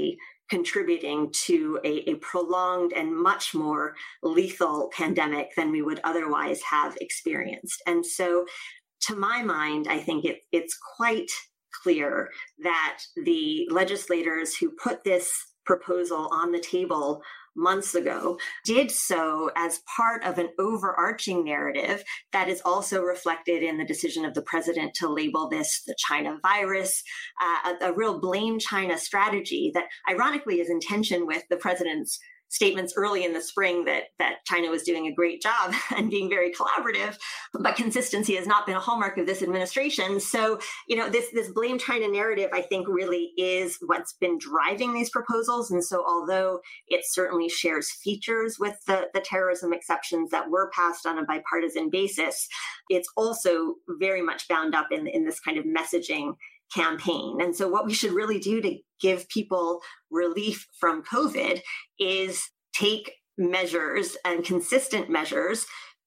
contributing to a, a prolonged and much more lethal pandemic than we would otherwise have experienced. And so, to my mind, I think it, it's quite clear that the legislators who put this proposal on the table months ago did so as part of an overarching narrative that is also reflected in the decision of the president to label this the China virus, uh, a, a real blame China strategy that ironically is in tension with the president's statements early in the spring that that China was doing a great job and being very collaborative, but consistency has not been a hallmark of this administration. So, you know, this this blame China narrative, I think, really is what's been driving these proposals. And so, although it certainly shares features with the, the terrorism exceptions that were passed on a bipartisan basis, it's also very much bound up in, in this kind of messaging campaign. And so what we should really do to give people relief from COVID is take measures and consistent measures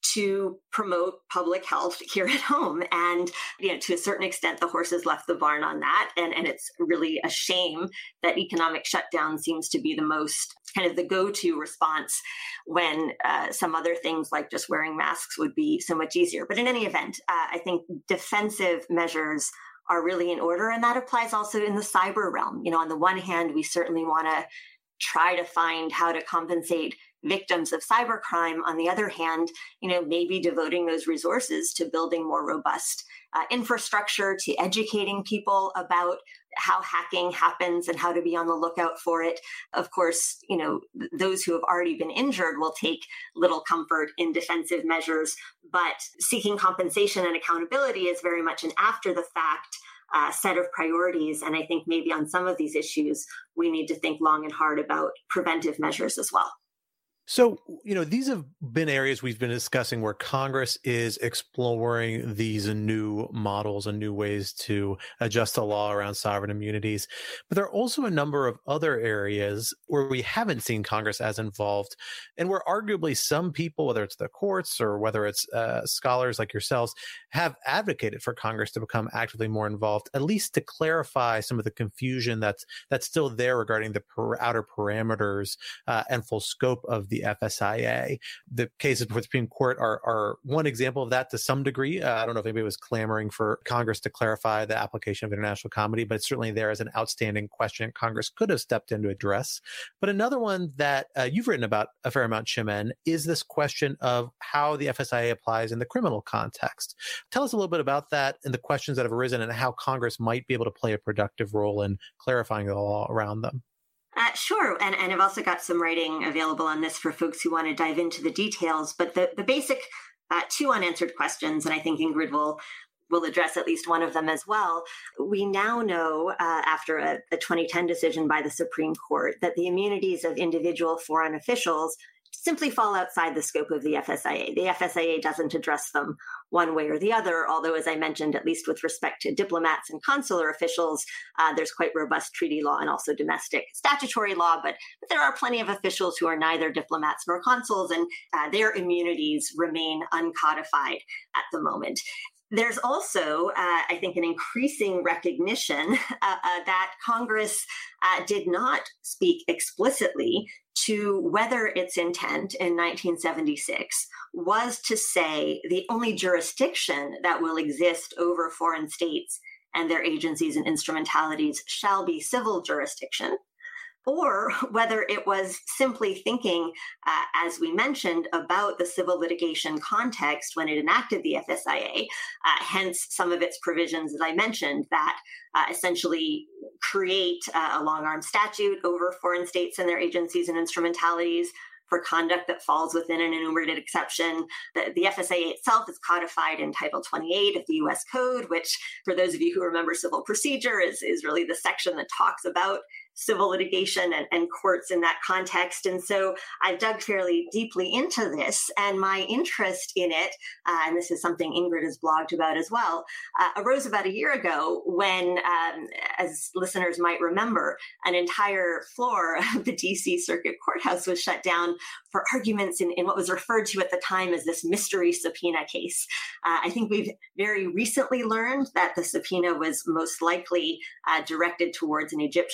to promote public health here at home. And, you know, to a certain extent, the horse has left the barn on that. And, and it's really a shame that economic shutdown seems to be the most kind of the go-to response when uh, some other things like just wearing masks would be so much easier. But in any event, uh, I think defensive measures are really in order. And that applies also in the cyber realm. You know, on the one hand, we certainly want to try to find how to compensate victims of cybercrime. On the other hand, you know, maybe devoting those resources to building more robust uh, infrastructure, to educating people about how hacking happens and how to be on the lookout for it. Of course, you know, th- those who have already been injured will take little comfort in defensive measures, but seeking compensation and accountability is very much an after the fact uh, set of priorities. And I think maybe on some of these issues, we need to think long and hard about preventive measures as well. So, you know, these have been areas we've been discussing where Congress is exploring these new models and new ways to adjust the law around sovereign immunities. But there are also a number of other areas where we haven't seen Congress as involved, and where arguably some people, whether it's the courts or whether it's uh, scholars like yourselves, have advocated for Congress to become actively more involved, at least to clarify some of the confusion that's that's still there regarding the per- outer parameters uh, and full scope of the F S I A. The cases before the Supreme Court are, are one example of that to some degree. Uh, I don't know if anybody was clamoring for Congress to clarify the application of international comedy, but it's certainly there as an outstanding question Congress could have stepped in to address. But another one that uh, you've written about a fair amount, Chimène, is this question of how the F S I A applies in the criminal context. Tell us a little bit about that and the questions that have arisen and how Congress might be able to play a productive role in clarifying the law around them. Uh, sure. And, and I've also got some writing available on this for folks who want to dive into the details. But the, the basic uh, two unanswered questions, and I think Ingrid will will address at least one of them as well. We now know, uh, after a, a twenty ten decision by the Supreme Court, that the immunities of individual foreign officials simply fall outside the scope of the F S I A. The F S I A doesn't address them one way or the other, although, as I mentioned, at least with respect to diplomats and consular officials, uh, there's quite robust treaty law and also domestic statutory law, but, but there are plenty of officials who are neither diplomats nor consuls, and uh, their immunities remain uncodified at the moment. There's also, uh, I think, an increasing recognition uh, uh, that Congress uh, did not speak explicitly to whether its intent in nineteen seventy-six was to say the only jurisdiction that will exist over foreign states and their agencies and instrumentalities shall be civil jurisdiction, or whether it was simply thinking, uh, as we mentioned, about the civil litigation context when it enacted the F S I A, uh, hence some of its provisions, as I mentioned, that uh, essentially create uh, a long-arm statute over foreign states and their agencies and instrumentalities for conduct that falls within an enumerated exception. The, the F S I A itself is codified in Title twenty-eight of the U S Code, which, for those of you who remember civil procedure, is, is really the section that talks about civil litigation and, and courts in that context. And so I've dug fairly deeply into this, and my interest in it, uh, and this is something Ingrid has blogged about as well, uh, arose about a year ago when, um, as listeners might remember, an entire floor of the D C Circuit Courthouse was shut down for arguments in, in what was referred to at the time as this mystery subpoena case. Uh, I think we've very recently learned that the subpoena was most likely uh, directed towards an Egyptian state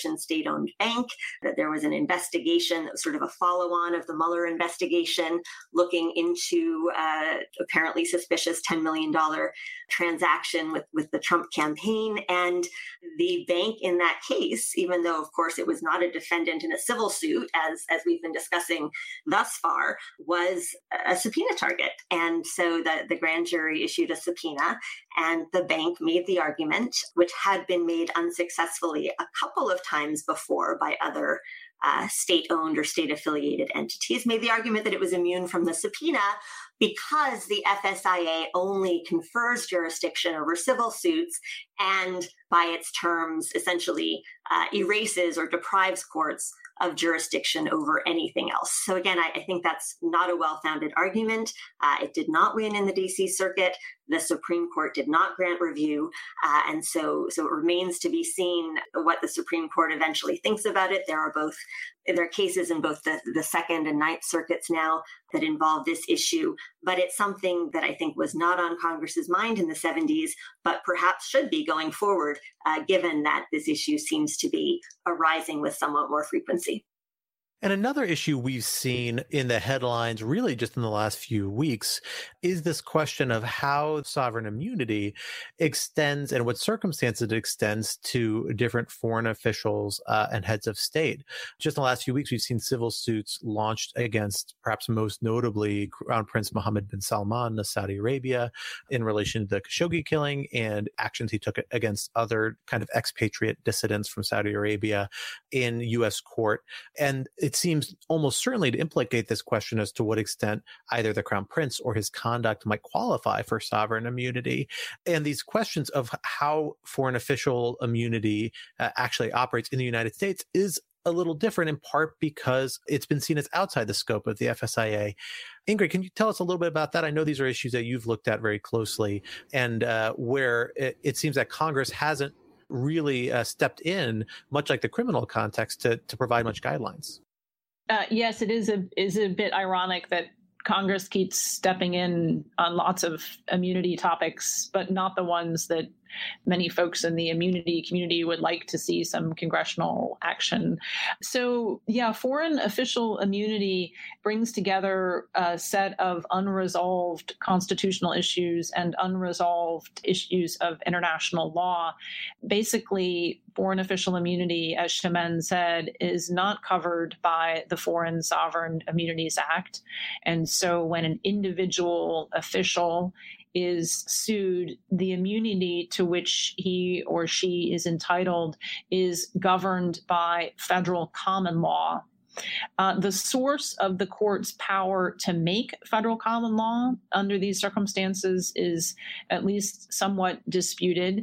state-owned bank, that there was an investigation that was sort of a follow-on of the Mueller investigation looking into uh, apparently suspicious ten million dollars transaction with, with the Trump campaign. And the bank in that case, even though, of course, it was not a defendant in a civil suit, as, as we've been discussing thus far, was a subpoena target. And so the, the grand jury issued a subpoena, and the bank made the argument, which had been made unsuccessfully a couple of times before by other uh, state-owned or state-affiliated entities, made the argument that it was immune from the subpoena because the F S I A only confers jurisdiction over civil suits and, by its terms, essentially uh, erases or deprives courts of jurisdiction over anything else. So again, I, I think that's not a well-founded argument. Uh, it did not win in the D C Circuit. The Supreme Court did not grant review. Uh, and so, so it remains to be seen what the Supreme Court eventually thinks about it. There are both, there are cases in both the, the Second and Ninth Circuits now that involve this issue, but it's something that I think was not on Congress's mind in the seventies, but perhaps should be going forward, uh, given that this issue seems to be arising with somewhat more frequency. And another issue we've seen in the headlines, really just in the last few weeks, is this question of how sovereign immunity extends and what circumstances it extends to different foreign officials uh, and heads of state. Just in the last few weeks, we've seen civil suits launched against, perhaps most notably, Crown Prince Mohammed bin Salman of Saudi Arabia in relation to the Khashoggi killing and actions he took against other kind of expatriate dissidents from Saudi Arabia in U S court. And it seems almost certainly to implicate this question as to what extent either the Crown Prince or his conduct might qualify for sovereign immunity. And these questions of how foreign official immunity uh, actually operates in the United States is a little different, in part because it's been seen as outside the scope of the F S I A. Ingrid, can you tell us a little bit about that? I know these are issues that you've looked at very closely, and uh, where it, it seems that Congress hasn't really uh, stepped in, much like the criminal context, to, to provide much guidelines. Uh, yes, it is a is a bit ironic that Congress keeps stepping in on lots of immunity topics, but not the ones that many folks in the immunity community would like to see some congressional action. So, yeah, foreign official immunity brings together a set of unresolved constitutional issues and unresolved issues of international law. Basically, foreign official immunity, as Chimène said, is not covered by the Foreign Sovereign Immunities Act. And so when an individual official is sued, the immunity to which he or she is entitled is governed by federal common law. Uh, the source of the court's power to make federal common law under these circumstances is at least somewhat disputed.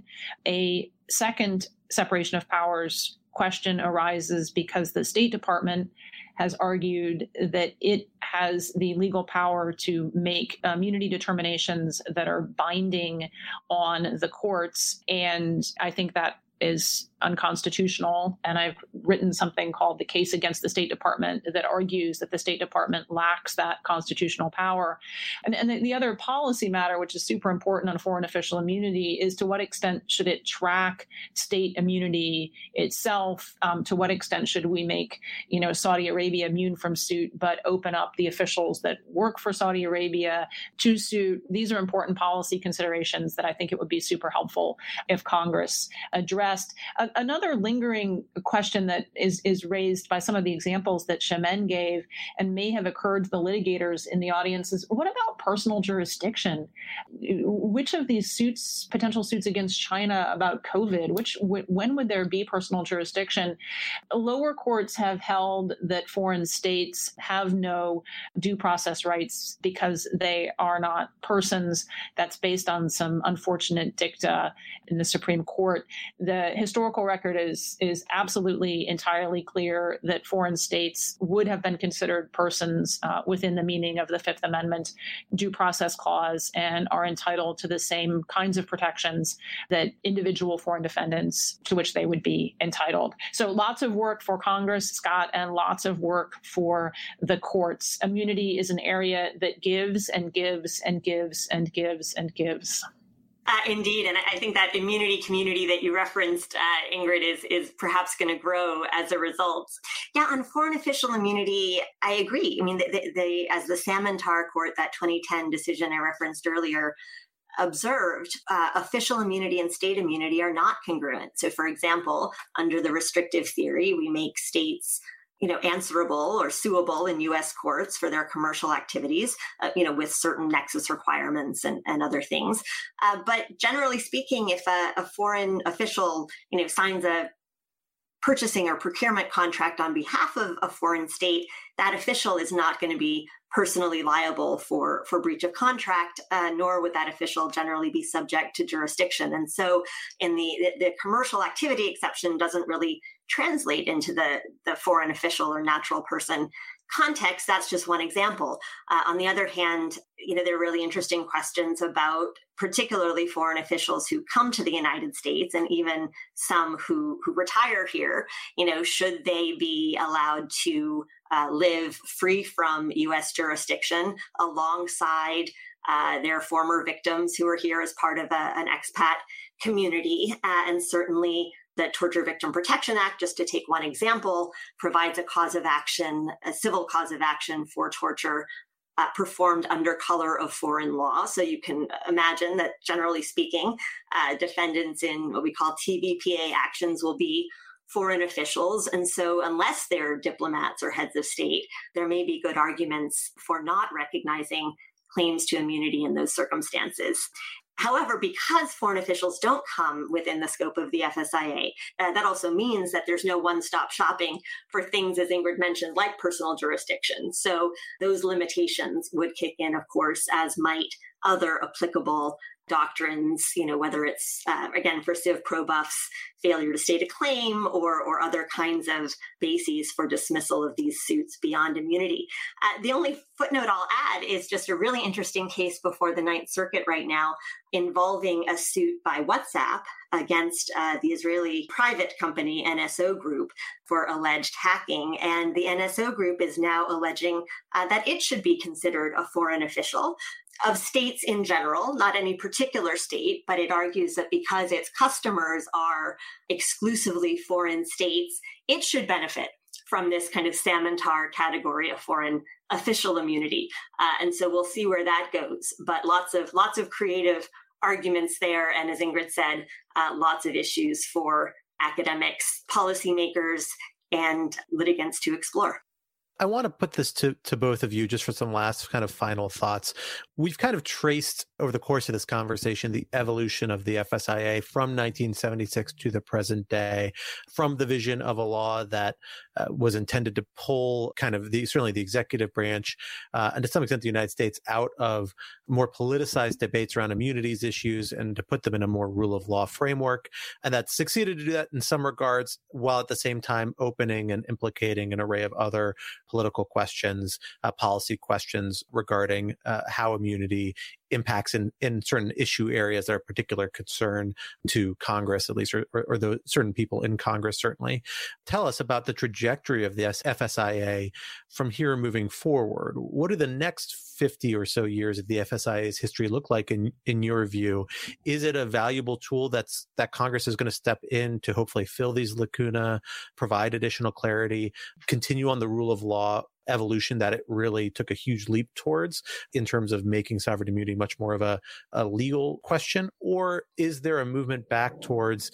A second separation of powers question arises because the State Department has argued that it has the legal power to make immunity determinations that are binding on the courts. And I think that is unconstitutional. And I've written something called The Case Against the State Department that argues that the State Department lacks that constitutional power. And, and the, the other policy matter, which is super important on foreign official immunity, is to what extent should it track state immunity itself? Um, to what extent should we make, you know, Saudi Arabia immune from suit, but open up the officials that work for Saudi Arabia to suit? These are important policy considerations that I think it would be super helpful if Congress addressed. Uh, another lingering question that is, is raised by some of the examples that Chimène gave and may have occurred to the litigators in the audience is, what about personal jurisdiction? Which of these suits, potential suits against China about COVID, which w- when would there be personal jurisdiction? Lower courts have held that foreign states have no due process rights because they are not persons. That's based on some unfortunate dicta in the Supreme Court. The historical record is is absolutely entirely clear that foreign states would have been considered persons uh, within the meaning of the Fifth Amendment due process clause and are entitled to the same kinds of protections that individual foreign defendants to which they would be entitled. So lots of work for Congress, Scott, and lots of work for the courts. Immunity is an area that gives and gives and gives and gives and gives. Uh, indeed, and I think that immunity community that you referenced, uh, Ingrid, is is perhaps going to grow as a result. Yeah, on foreign official immunity, I agree. I mean, they, they, as the Samantar Court, that twenty ten decision I referenced earlier, observed, uh, official immunity and state immunity are not congruent. So, for example, under the restrictive theory, we make states you know, answerable or suable in U S courts for their commercial activities, uh, you know, with certain nexus requirements and, and other things. Uh, but generally speaking, if a, a foreign official, you know, signs a purchasing or procurement contract on behalf of a foreign state, that official is not going to be personally liable for, for breach of contract, uh, nor would that official generally be subject to jurisdiction. And so in the, the, the commercial activity exception doesn't really translate into the, the foreign official or natural person context. That's just one example. Uh, on the other hand, you know, there are really interesting questions about particularly foreign officials who come to the United States and even some who, who retire here. You know, should they be allowed to uh, live free from U S jurisdiction alongside uh, their former victims who are here as part of a, an expat community? Uh, and certainly the Torture Victim Protection Act, just to take one example, provides a cause of action, a civil cause of action for torture uh, performed under color of foreign law. So you can imagine that, generally speaking, uh, defendants in what we call T V P A actions will be foreign officials. And so unless they're diplomats or heads of state, there may be good arguments for not recognizing claims to immunity in those circumstances. However, because foreign officials don't come within the scope of the F S I A, uh, that also means that there's no one-stop shopping for things, as Ingrid mentioned, like personal jurisdiction. So those limitations would kick in, of course, as might other applicable doctrines, you know, whether it's, uh, again, for civ pro buffs, failure to state a claim or, or other kinds of bases for dismissal of these suits beyond immunity. Uh, the only footnote I'll add is just a really interesting case before the Ninth Circuit right now involving a suit by WhatsApp against uh, the Israeli private company N S O Group for alleged hacking. And the N S O Group is now alleging uh, that it should be considered a foreign official of states in general, not any particular state, but it argues that because its customers are exclusively foreign states, it should benefit from this kind of Samantar category of foreign official immunity. Uh, and so we'll see where that goes. But lots of lots of creative arguments there. And as Ingrid said, uh, lots of issues for academics, policymakers, and litigants to explore. I want to put this to, to both of you just for some last kind of final thoughts. We've kind of traced over the course of this conversation the evolution of the F S I A from nineteen seventy-six to the present day, from the vision of a law that uh, was intended to pull kind of the certainly the executive branch uh, and to some extent the United States out of more politicized debates around immunities issues and to put them in a more rule of law framework. And that succeeded to do that in some regards, while at the same time opening and implicating an array of other political questions, uh, policy questions regarding uh, how immunity impacts in, in certain issue areas that are of particular concern to Congress, at least, or, or, or the certain people in Congress, certainly. Tell us about the trajectory of the F S I A from here moving forward. What do the next fifty or so years of the F S I A's history look like in, in your view? Is it a valuable tool that's that Congress is going to step in to hopefully fill these lacuna, provide additional clarity, continue on the rule of law evolution that it really took a huge leap towards in terms of making sovereign immunity much more of a, a legal question? Or is there a movement back towards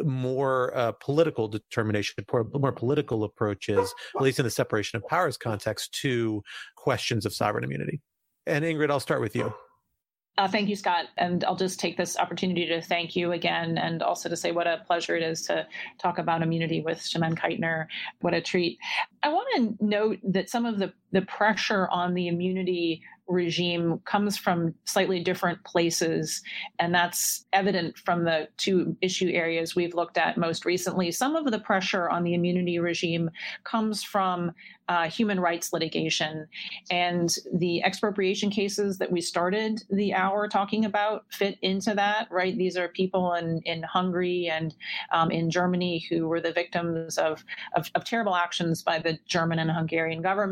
more uh, political determination, more political approaches, at least in the separation of powers context, to questions of sovereign immunity? And Ingrid, I'll start with you. Uh, thank you, Scott. And I'll just take this opportunity to thank you again, and also to say what a pleasure it is to talk about immunity with Shemin Keitner. What a treat. I want to note that some of the, the pressure on the immunity regime comes from slightly different places, and that's evident from the two issue areas we've looked at most recently. Some of the pressure on the immunity regime comes from uh, human rights litigation, and the expropriation cases that we started the hour talking about fit into that, right? These are people in, in Hungary and um, in Germany who were the victims of, of, of terrible actions by the German and Hungarian governments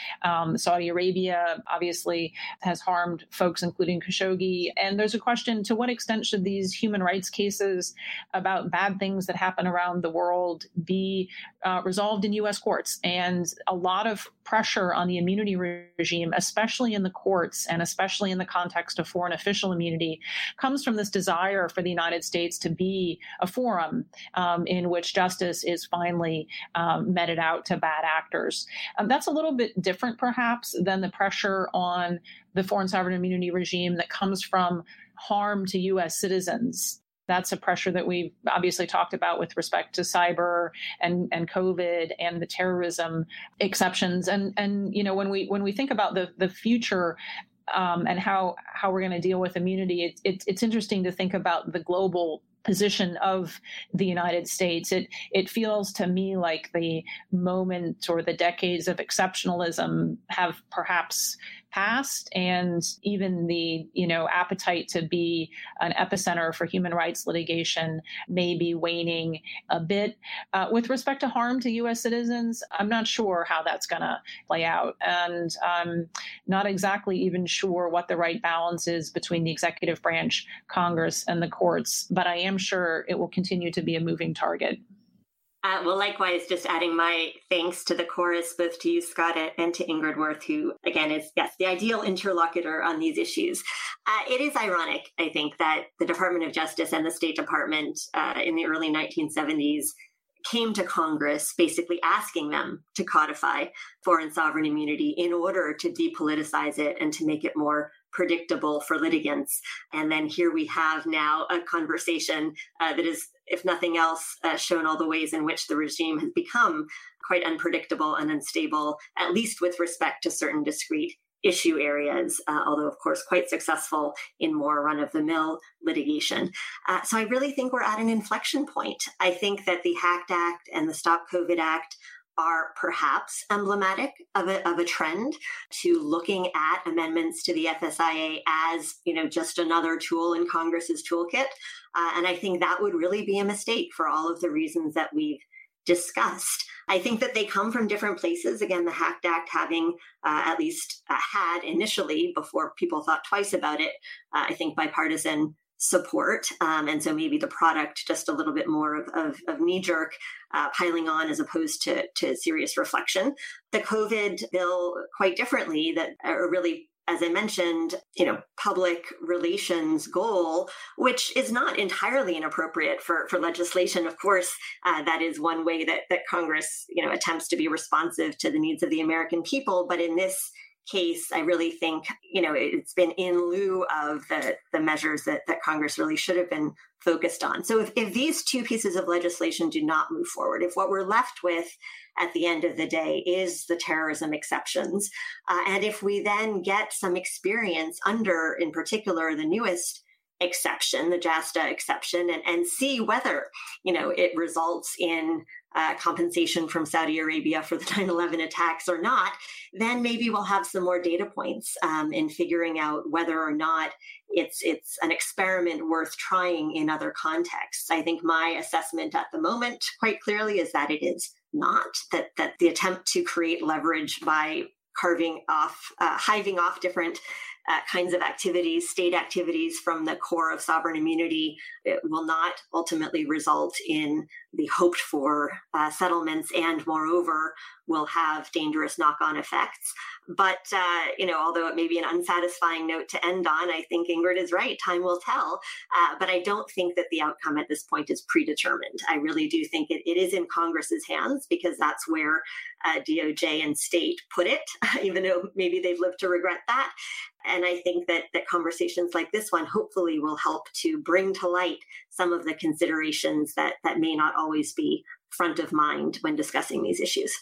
Um, Saudi Arabia obviously has harmed folks, including Khashoggi. And there's a question, to what extent should these human rights cases about bad things that happen around the world be uh, resolved in U S courts? And a lot of pressure on the immunity regime, especially in the courts and especially in the context of foreign official immunity, comes from this desire for the United States to be a forum um, in which justice is finally um, meted out to bad actors. Um, that's a little bit different, perhaps, than the pressure on the Foreign Sovereign Immunity regime that comes from harm to U S citizens. That's a pressure that we've obviously talked about with respect to cyber and, and COVID and the terrorism exceptions. And, and you know, when we when we think about the, the future um, and how, how we're going to deal with immunity, it, it, it's interesting to think about the global position of the United States. It it feels to me like the moment or the decades of exceptionalism have perhaps passed, and even the you know appetite to be an epicenter for human rights litigation may be waning a bit. Uh, with respect to harm to U S citizens, I'm not sure how that's going to play out, and I'm not exactly even sure what the right balance is between the executive branch, Congress, and the courts, but I am sure it will continue to be a moving target. Uh, well, likewise, just adding my thanks to the chorus, both to you, Scott, and to Ingrid Wirth, who, again, is, yes, the ideal interlocutor on these issues. Uh, it is ironic, I think, that the Department of Justice and the State Department uh, in the early nineteen seventies came to Congress basically asking them to codify foreign sovereign immunity in order to depoliticize it and to make it more predictable for litigants. And then here we have now a conversation uh, that is, if nothing else, uh, shown all the ways in which the regime has become quite unpredictable and unstable, at least with respect to certain discrete issue areas, uh, although, of course, quite successful in more run-of-the-mill litigation. Uh, so I really think we're at an inflection point. I think that the HACT Act and the Stop COVID Act are perhaps emblematic of a, of a trend to looking at amendments to the F S I A as, you know, just another tool in Congress's toolkit. Uh, and I think that would really be a mistake for all of the reasons that we've discussed. I think that they come from different places. Again, the HACT Act having uh, at least uh, had initially, before people thought twice about it, uh, I think bipartisan support. Um, and so maybe the product just a little bit more of, of, of knee-jerk uh, piling on as opposed to, to serious reflection. The COVID bill, quite differently, that are really, as I mentioned, you know, public relations goal, which is not entirely inappropriate for, for legislation. Of course, uh, that is one way that, that Congress, you know, attempts to be responsive to the needs of the American people. But in this case, I really think, you know, it's been in lieu of the, the measures that, that Congress really should have been focused on. So if, if these two pieces of legislation do not move forward, if what we're left with at the end of the day is the terrorism exceptions, uh, and if we then get some experience under, in particular, the newest exception, the JASTA exception, and, and see whether, you know, it results in uh, compensation from Saudi Arabia for the nine eleven attacks or not, then maybe we'll have some more data points um, in figuring out whether or not it's it's an experiment worth trying in other contexts. I think my assessment at the moment, quite clearly, is that it is not, that that the attempt to create leverage by carving off, uh, hiving off different Uh, kinds of activities, state activities from the core of sovereign immunity, it will not ultimately result in the hoped for uh, settlements, and moreover will have dangerous knock-on effects. But, uh, you know, although it may be an unsatisfying note to end on, I think Ingrid is right. Time will tell. Uh, but I don't think that the outcome at this point is predetermined. I really do think it, it is in Congress's hands, because that's where uh, D O J and state put it, even though maybe they've lived to regret that. And I think that, that conversations like this one hopefully will help to bring to light some of the considerations that, that may not always be front of mind when discussing these issues.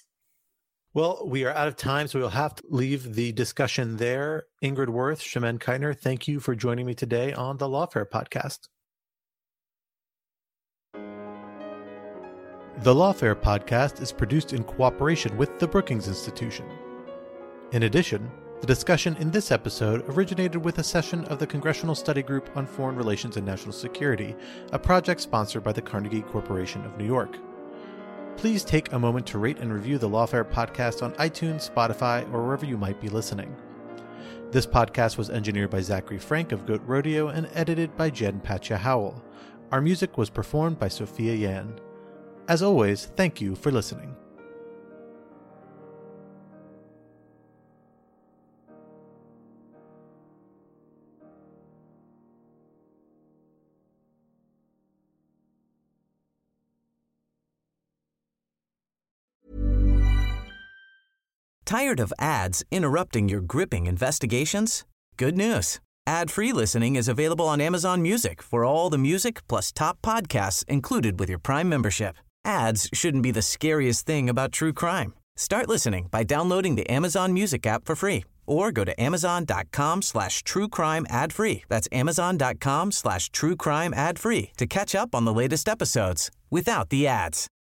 Well, we are out of time, so we'll have to leave the discussion there. Ingrid Wirth, Shemin Keitner, thank you for joining me today on the Lawfare Podcast. The Lawfare Podcast is produced in cooperation with the Brookings Institution. In addition, the discussion in this episode originated with a session of the Congressional Study Group on Foreign Relations and National Security, a project sponsored by the Carnegie Corporation of New York. please take a moment to rate and review the Lawfare podcast on iTunes, Spotify, or wherever you might be listening. This podcast was engineered by Zachary Frank of Goat Rodeo and edited by Jen Patcha Howell. Our music was performed by Sophia Yan. As always, thank you for listening. Tired of ads interrupting your gripping investigations? Good news. Ad-free listening is available on Amazon Music for all the music plus top podcasts included with your Prime membership. Ads shouldn't be the scariest thing about true crime. Start listening by downloading the Amazon Music app for free or go to amazon.com slash true crime ad free. That's amazon.com slash true crime ad free to catch up on the latest episodes without the ads.